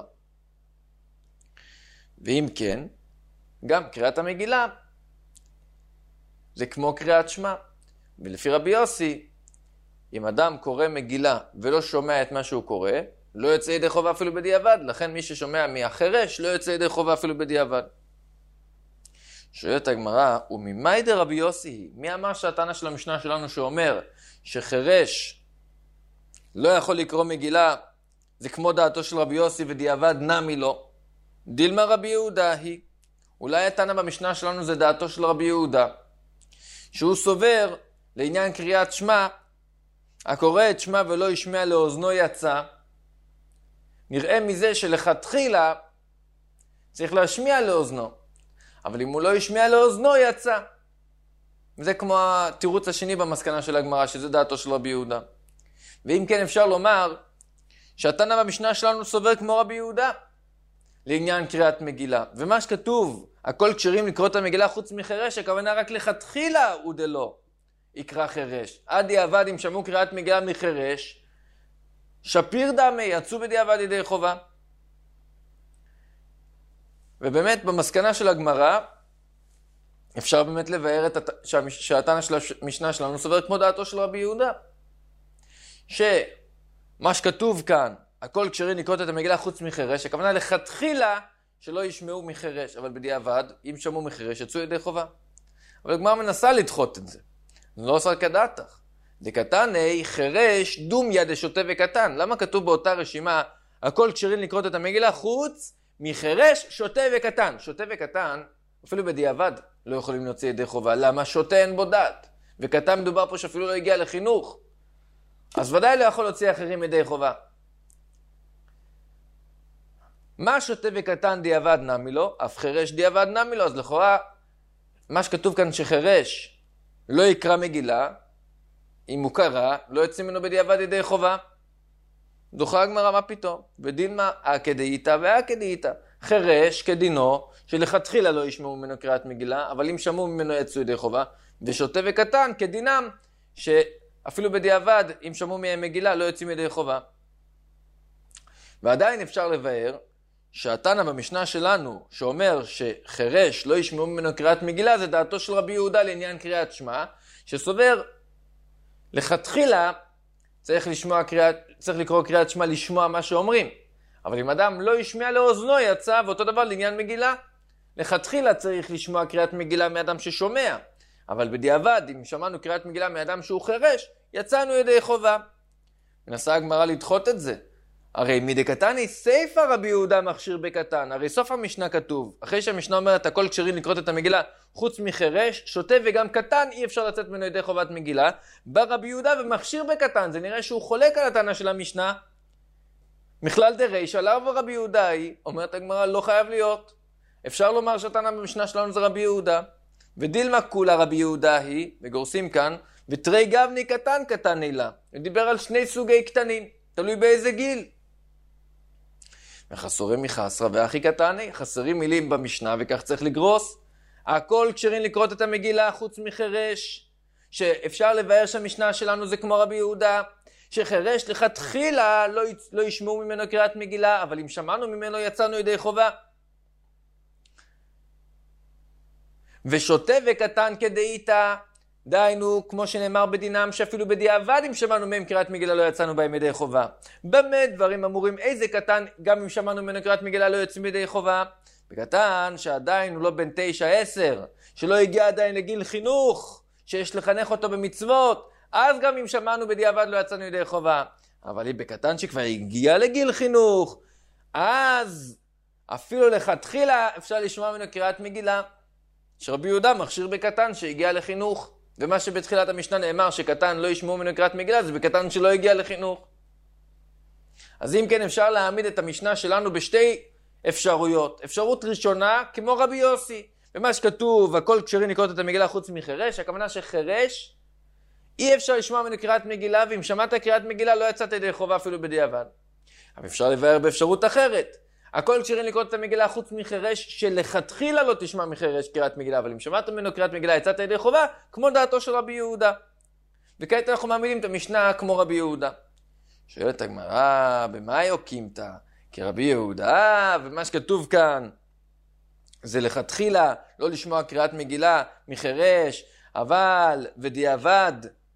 ואם כן, גם קריאת המגילה זה כמו קריאת שמע. ולפי רבי יוסי, אם אדם קורא מגילה ולא שומע את מה שהוא קורא, לא יוצא ידי חובה אפילו בדיעבד. לכן מי ששומע מהחירש לא יוצא ידי חובה אפילו בדיעבד. שואלת הגמרא, וממאי דרבי יוסי היא? מי אמר שהתנא של המשנה שלנו שאומר שחירש לא יכול לקרוא מגילה, זה כמו דעתו של רבי יוסי ודיעבד נמי לא? דילמה רבי יהודה היא. אולי התנא במשנה שלנו זה דעתו של רבי יהודה, שהוא סובר לעניין קריאת שמע, הקורא את שמע ולא ישמע לאוזנו יצא. נראה מזה שלכתחילה צריך להשמיע לאוזנו, אבל אם הוא לא ישמיע לאוזנו יצא. זה כמו התירוץ השני במסקנה של הגמרא, שזה דעתו של רבי יהודה. ואם כן אפשר לומר שהתנא במשנה שלנו סובר כמו רבי יהודה לעניין קריאת מגילה. ומה שכתוב, הכל כשרים לקרוא את המגילה חוץ מחירש, הכוונה רק לכתחילה הוא דלא יקרא חירש. עד דיעבד אם שמעו קריאת מגילה מחירש, שפיר דמי, יצאו בדיעבד ידי חובה. ובאמת במסקנה של הגמרא אפשר באמת לבאר שהתנא של המשנה שלנו סובר כמו דעתו של רבי יהודה, שמה שכתוב כאן, הכל כשרים לקרוא את המגילה חוץ מחירש, הכוונה לכתחילה שלא ישמעו מחירש, אבל בדיעבד אם שמעו מחירש יצאו ידי חובה. אבל הגמרא מנסה לדחות את זה. זה לא עושה כדעתך. דקתני חירש דומיה דשוטה וקטן. למה כתוב באותה רשימה הכל כשרים לקרוא את המגילה חוץ מחירש שוטה וקטן? שוטה וקטן אפילו בדיעבד לא יכולים להוציא ידי חובה. למה? שוטה אין בו דעת, וקטן מדובר פה שאפילו לא הגיע לחינוך, אז ודאי לא יכול להוציא אחרים ידי חובה. מה שוטה וקטן דיעבד נמי לו? אף חירש דיעבד נמי לו. אז לכאורה מה שכתוב כאן שחירש לא יקרא מגילה, אם הוא קרא לא יוצא ממנו בדיעבד ידי חובה. דוחה הגמרא, מה פתאום? ודין מה? כדאיתא וכדאיתא. חירש כדינו שלכתחילה לא ישמעו ממנו קריאת מגילה, אבל אם שמעו ממנו יצאו ידי חובה. ושוטה וקטן כדינם שאפילו בדיעבד אם שמעו מהם מגילה לא יוצאים ידי חובה. ועדיין אפשר לבאר שהתנא במשנה שלנו שאומר שחירש לא ישמעו ממנו קריאת מגילה, זה דעתו של רבי יהודה לעניין קריאת שמע, שסובר לכתחילה צריך לקרוא קריאת שמע לשמוע מה שאומרים, אבל אם אדם לא ישמע לאוזנו יצא. ואותו דבר לעניין מגילה, לכתחילה צריך לשמוע קריאת מגילה מאדם ששומע, אבל בדיעבד אם שמענו קריאת מגילה מאדם שהוא חירש יצאנו ידי חובה. מנסה הגמרא לדחות את זה, הרי מדקתני סייפה רבי יהודה מכשיר בקטן. הרי סוף המשנה כתוב, אחרי שהמשנה אומרת הכל כשרים לקרות את המגילה, חוץ מחרש, שוטה וגם קטן אי אפשר לצאת ממנו ידי חובת מגילה. בא רבי יהודה ומכשיר בקטן. זה נראה שהוא חולק על הטענה של המשנה. מכלל דריש עליו רבי יהודה היא, אומרת הגמרא, לא חייב להיות. אפשר לומר שהטענה במשנה שלנו זה רבי יהודה. ודילמה כולה רבי יהודה היא, וגורסים כאן, ותרי גבני קטן קטן נילה. הוא דיבר על שני סוגי קטנים, תלוי באיזה גיל. וחסורים מחסרה והכי קטני, חסרים מילים במשנה וכך צריך לגרוס. הכל כשרים לקרות את המגילה חוץ מחרש, שאפשר לבאר שהמשנה שלנו זה כמו רבי יהודה, שחרש לכתחילה לא ישמעו ממנו קריאת מגילה, אבל אם שמענו ממנו יצאנו ידי חובה. ושוטה וקטן כדאיתא, דהיינו, כמו שנאמר בדינם, שאפילו בדיעבד אם שמענו מהם קריאת מגילה לא יצאנו בהם ידי חובה. במה דברים אמורים? איזה קטן, גם אם שמענו ממנו קריאת מגילה לא יוצאים ידי חובה? בקטן שעדיין הוא לא בן 9-10, שלא הגיע עדיין לגיל חינוך, שיש לחנך אותו במצוות, אז גם אם שמענו בדיעבד לא יצאנו ידי חובה. אבל אם בקטן שכבר הגיע לגיל חינוך, אז אפילו לכתחילה אפשר לשמוע ממנו קריאת מגילה. שרבי יהודה מכשיר בקטן שהגיע לחינוך. ומה שבתחילת המשנה נאמר שקטן לא ישמעו ממנו קריאת מגילה, זה בקטן שלא הגיע לחינוך. אז אם כן אפשר להעמיד את המשנה שלנו בשתי אפשרויות. אפשרות ראשונה כמו רבי יוסי. ומה שכתוב, הכל כשרים לקרות את המגילה חוץ מחרש, הכוונה שחרש אי אפשר לשמוע ממנו קריאת מגילה, ואם שמעת קריאת מגילה לא יצאת ידי חובה אפילו בדיעבד. אבל אפשר לבאר באפשרות אחרת. הכל כשרים לקרות את המגילה חוץ מחרש, שלכתחילה לא תשמע מחרש קריאת מגילה, אבל אם שמעת ממנו קריאת מגילה יצאת ידי חובה, כמו דעתו של רבי יהודה. וכעת אנחנו מעמידים את המשנה כמו רבי יהודה. שואלת הגמרא, במה יוקימתא? כרבי יהודה, ומה שכתוב כאן, זה לכתחילה לא לשמוע קריאת מגילה מחרש, אבל ודיעבד,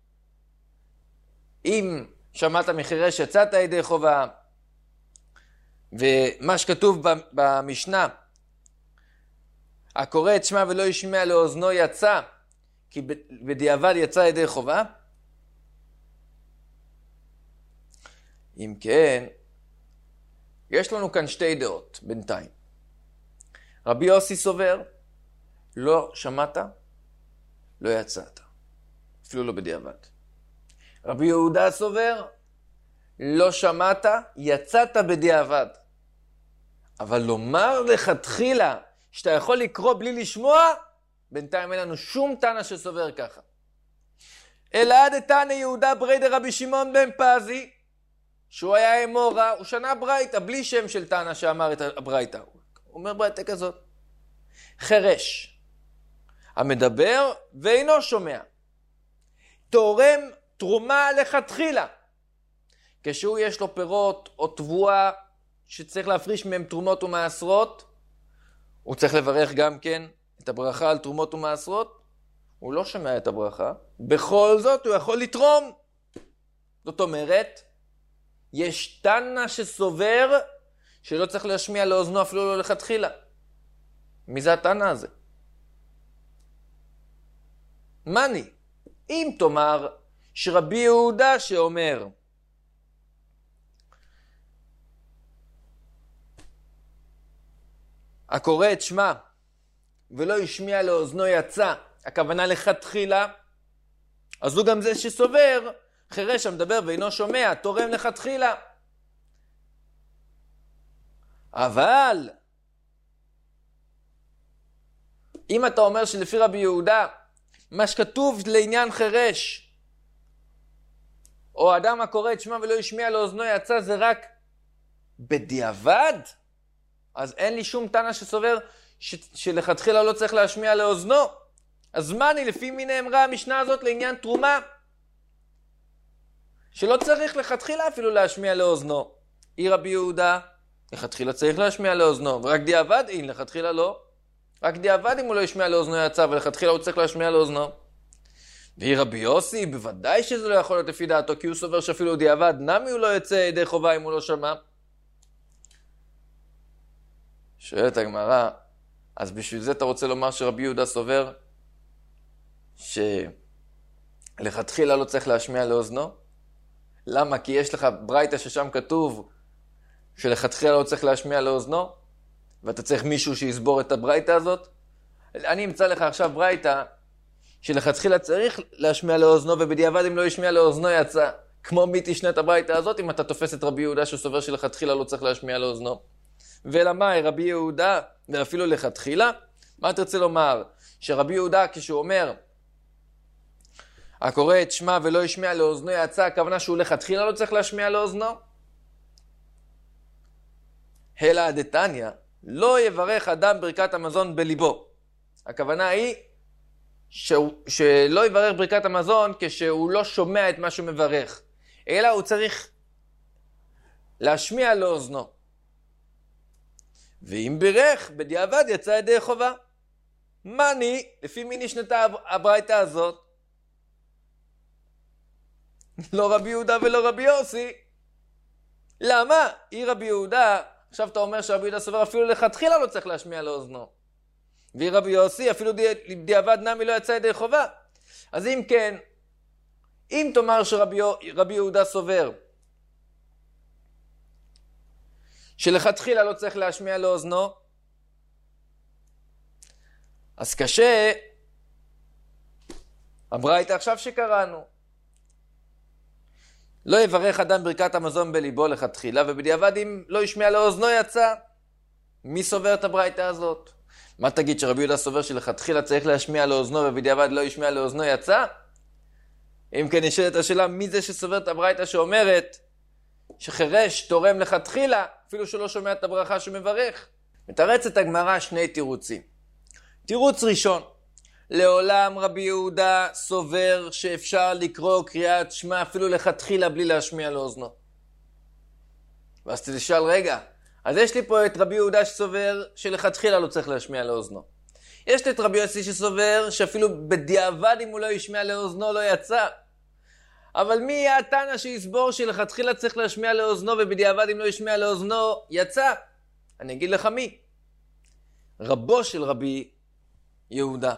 אם שמעת מחרש יצאת ידי חובה. ומה שכתוב במשנה, הקורא את שמה ולא ישמע לאוזנו יצא, כי בדיעבד יצא ידי חובה. אם כן, יש לנו כאן שתי דעות בינתיים. רבי יוסי סובר, לא שמעת, לא יצאת, אפילו לא בדיעבד. רבי יהודה סובר, לא שמעת, יצאת בדיעבד. אבל לומר לכתחילה שאתה יכול לקרוא בלי לשמוע, בינתיים אין לנו שום תנא שסובר ככה. אלא דתניא יהודה ברי דרבי שמעון בן פזי, שהוא היה אמורה, הוא שנה ברייתא, בלי שם של תנא שאמר את הברייתא. הוא אומר ברייתא כזאת. חרש, המדבר ואינו שומע, תורם תרומה לכתחילה. כשהוא יש לו פירות או תבואה שצריך להפריש מהם תרומות ומעשרות, הוא צריך לברך גם כן את הברכה על תרומות ומעשרות. הוא לא שומע את הברכה, בכל זאת הוא יכול לתרום. זאת אומרת, יש תנא שסובר שלא צריך להשמיע לאוזנו אפילו לא לכתחילה. מי זה התנא הזה? מני? אם תאמר שרבי יהודה שאומר, הקורא את שמה ולא ישמיע לאוזנו יצא, הכוונה לכתחילה, אז הוא גם זה שסובר, חרש המדבר ואינו שומע, תורם לכתחילה. אבל אם אתה אומר שלפי רבי יהודה, מה שכתוב לעניין חרש, או אדם הקורא את שמה ולא ישמיע לאוזנו יצא, זה רק בדיעבד, אז אין לי שום תנא שסובר שלכתחילה לא צריך להשמיע לאוזנו. אז מה אני, לפי מי נאמרה המשנה הזאת לעניין תרומה? שלא צריך לכתחילה אפילו להשמיע לאוזנו. אי רבי יהודה, לכתחילה צריך להשמיע לאוזנו, ורק דיעבד אין, לכתחילה לא. רק דיעבד אם הוא לא ישמיע לאוזנו יצא, ולכתחילה הוא צריך להשמיע לאוזנו. ואי רבי יוסי, בוודאי שזה לא יכול להיות לפי דעתו, כי הוא סובר שאפילו דיעבד, נמי הוא לא יצא ידי חובה אם הוא לא שמע. שואלת הגמרא, אז בשביל זה אתה רוצה לומר שרבי יהודה סובר שלכתחילה לא צריך להשמיע לאוזנו? למה? כי יש לך ברייתא ששם כתוב שלכתחילה לא צריך להשמיע לאוזנו, ואתה צריך מישהו שיסבור את הברייתא הזאת? אני אמצא לך עכשיו ברייתא שלכתחילה צריך להשמיע לאוזנו, ובדיעבד אם לא ישמיע לאוזנו יצא. כמו מי תשנה את הברייתא הזאת אם אתה תופס את רבי יהודה שסובר שלכתחילה לא צריך להשמיע לאוזנו? ולמה רבי יהודה ואפילו לכתחילה? מה תרצה לומר? שרבי יהודה כשהוא אומר הקורא את שמה ולא ישמיע לאוזנו יצא, הכוונה שהוא לכתחילה לא צריך להשמיע לאוזנו? אלא דתניא, לא יברך אדם ברכת המזון בליבו. הכוונה היא שלא יברך ברכת המזון כשהוא לא שומע את מה שהוא מברך, אלא הוא צריך להשמיע לאוזנו. ואם בירך, בדיעבד יצא ידי חובה. מני, לפי מי נשנתה הברייתא הזאת? לא רבי יהודה ולא רבי יוסי. למה? היא רבי יהודה, עכשיו אתה אומר שרבי יהודה סובר אפילו לכתחילה לא צריך להשמיע לאוזנו. והיא רבי יוסי, אפילו דיעבד נמי לא יצא ידי חובה. אז אם כן, אם תאמר שרבי יהודה סובר שלכתחילה לא צריך להשמיע לאוזנו, אז קשה הברייתא עכשיו שקראנו. לא יברך אדם ברכת המזון בליבו לכתחילה, ובדיעבד אם לא ישמיע לאוזנו יצא. מי סובר את הברייתא הזאת? מה תגיד, שרבי יהודה סובר שלכתחילה צריך להשמיע לאוזנו ובדיעבד לא ישמיע לאוזנו יצא? אם כן נשאלת השאלה, מי זה שסובר את הברייתא שאומרת שחירש תורם לכתחילה אפילו שלא שומע את הברכה שמברך? מתרצת הגמרא שני תירוצים. תירוץ ראשון, לעולם רבי יהודה סובר שאפשר לקרוא קריאת שמע אפילו לכתחילה בלי להשמיע לאוזנו. ואז תשאל, רגע, אז יש לי פה את רבי יהודה שסובר שלכתחילה לא צריך להשמיע לאוזנו. יש לי את רבי יוסי שסובר שאפילו בדיעבד אם הוא לא ישמיע לאוזנו לא יצא. אבל מי יהיה התנא שיסבור שלכתחילה צריך להשמיע לאוזנו ובדיעבד אם לא ישמיע לאוזנו יצא? אני אגיד לך מי. רבו של רבי יהודה,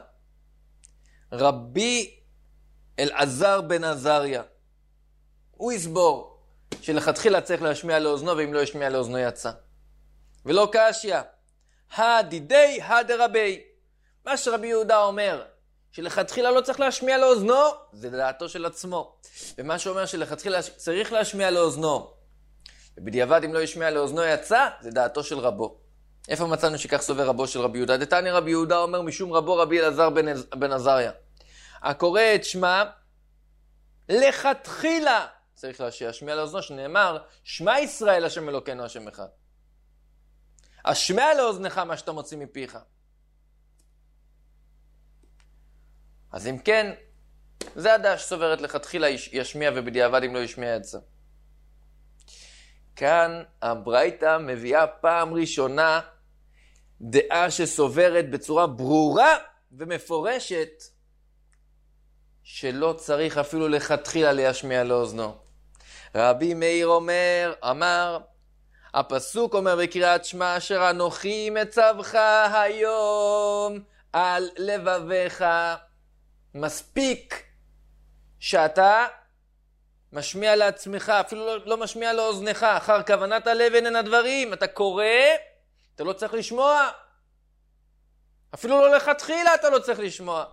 רבי אלעזר בן עזריה, הוא יסבור שלכתחילה צריך להשמיע לאוזנו ואם לא ישמיע לאוזנו יצא. ולא קשיא, הדידי הדרבי. מה שרבי יהודה אומר שלכתחילה לא צריך להשמיע לאוזנו, זה דעתו של עצמו. ומה שאומר שלכתחילה צריך להשמיע לאוזנו ובדיעבד אם לא ישמיע לאוזנו יצא, זה דעתו של רבו. איפה מצאנו שכך סובר רבו של רבי יהודה? דתניא רבי יהודה אומר משום רבו רבי אלעזר בן עזריה, הקורא את שמה לכתחילה צריך להשמיע לאוזנו, שנאמר שמע ישראל השם אלוקינו השם אחד. השמע לאוזנך מה שאתה מוציא מפיך. אז אם כן, זה הדעה שסוברת לכתחילה ישמיע ובדיעבד אם לא ישמיע יצא. כאן הברייתא מביאה פעם ראשונה דעה שסוברת בצורה ברורה ומפורשת שלא צריך אפילו לכתחילה להשמיע לאוזנו. רבי מאיר אמר, הפסוק אומר בקריאת שמע אשר אנוכי מצווך היום על לבביך. מספיק שאתה משמיע לעצמך, אפילו לא משמיע לאוזנך, אחר כוונת הלב אין הדברים. אתה קורא, אתה לא צריך לשמוע. אפילו לא לכתחילה אתה לא צריך לשמוע.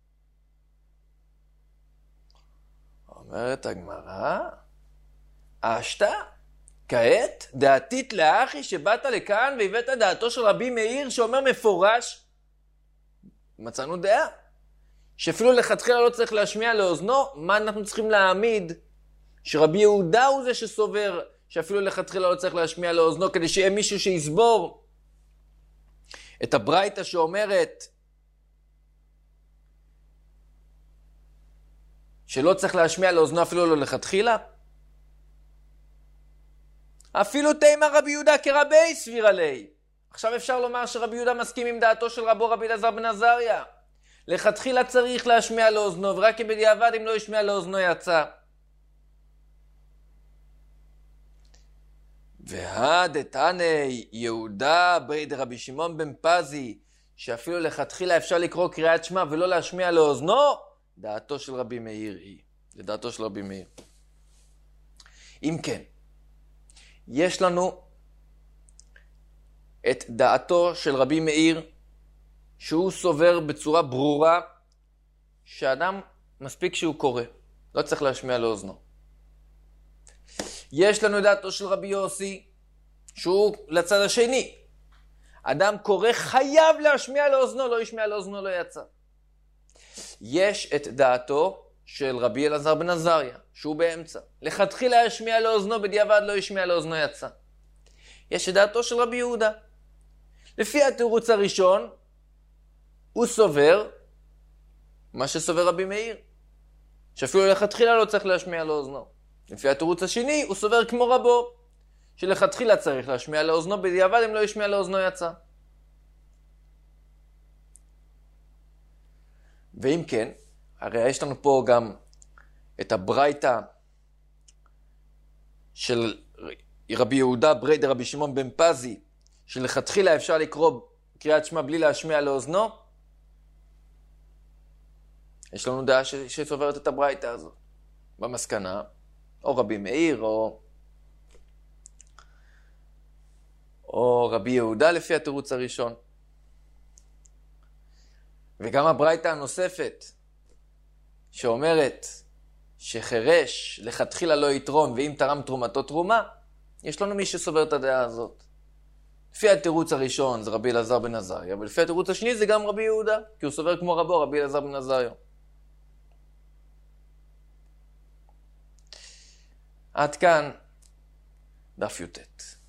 אומרת הגמרא, אשתא, כעת דעתית לאחי שבאת לכאן והבאת דעתו של רבי מאיר שאומר מפורש, מצאנו דעה שאפילו לכתחילה לא צריך להשמיע לאוזנו. מה אנחנו צריכים להעמיד? שרבי יהודה הוא זה שסובר שאפילו לכתחילה לא צריך להשמיע לאוזנו, כדי שיהיה מישהו שיסבור את הברייתא שאומרת שלא צריך להשמיע לאוזנו אפילו לא לכתחילה? אפילו תימא רבי יהודה כרבי סביר עלי. עכשיו אפשר לומר שרבי יהודה מסכים עם דעתו של רבו רבי אלעזר בן עזריה. לכתחילה צריך להשמיע לאוזנו, ורק בדיעבד אם לא ישמיע לאוזנו יצא. והדתני יהודה בית רבי שמעון בן פזי, שאפילו לכתחילה אפשר לקרוא קריאת שמע ולא להשמיע לאוזנו, דעתו של רבי מאיר היא. זה דעתו של רבי מאיר. אם כן, יש לנו את דעתו של רבי מאיר, שהוא סובר בצורה ברורה שאדם מספיק שהוא קורא, לא צריך להשמיע לאוזנו. יש לנו דעתו של רבי יוסי, שהוא לצד השני. אדם קורא חייב להשמיע לאוזנו, לא ישמיע לאוזנו, לא יצא. יש את דעתו של רבי אלעזר בן עזריה, שהוא באמצע. לכתחילה ישמיע לאוזנו, בדיעבד לא ישמיע לאוזנו, יצא. יש את דעתו של רבי יהודה. לפי התירוץ הראשון, הוא סובר מה שסובר רבי מאיר, שאפילו לכתחילה לא צריך להשמיע לאוזנו. לפי התירוץ השני, הוא סובר כמו רבו, שלכתחילה צריך להשמיע לאוזנו, בדיעבד אם לא ישמיע לאוזנו, יצא. ואם כן, הרי יש לנו פה גם את הברייתא של רבי יהודה ברי דרבי שמעון בן פזי, שלכתחילה אפשר לקרוא קריאת שמע בלי להשמיע לאוזנו. יש לנו דעה שסוברת את הברייתא הזאת. במסקנה, או רבי מאיר, או רבי יהודה לפי התירוץ הראשון. וגם הברייתא הנוספת, שאומרת שחרש לכתחילה לא יתרום, ואם תרם תרומתו תרומה, יש לנו מי שסובר את הדעה הזאת. לפי התירוץ הראשון זה רבי אלעזר בן עזריה, ולפי התירוץ השני זה גם רבי יהודה, כי הוא סובר כמו רבו, רבי אלעזר בן עזריה. עד כאן דף י"ט.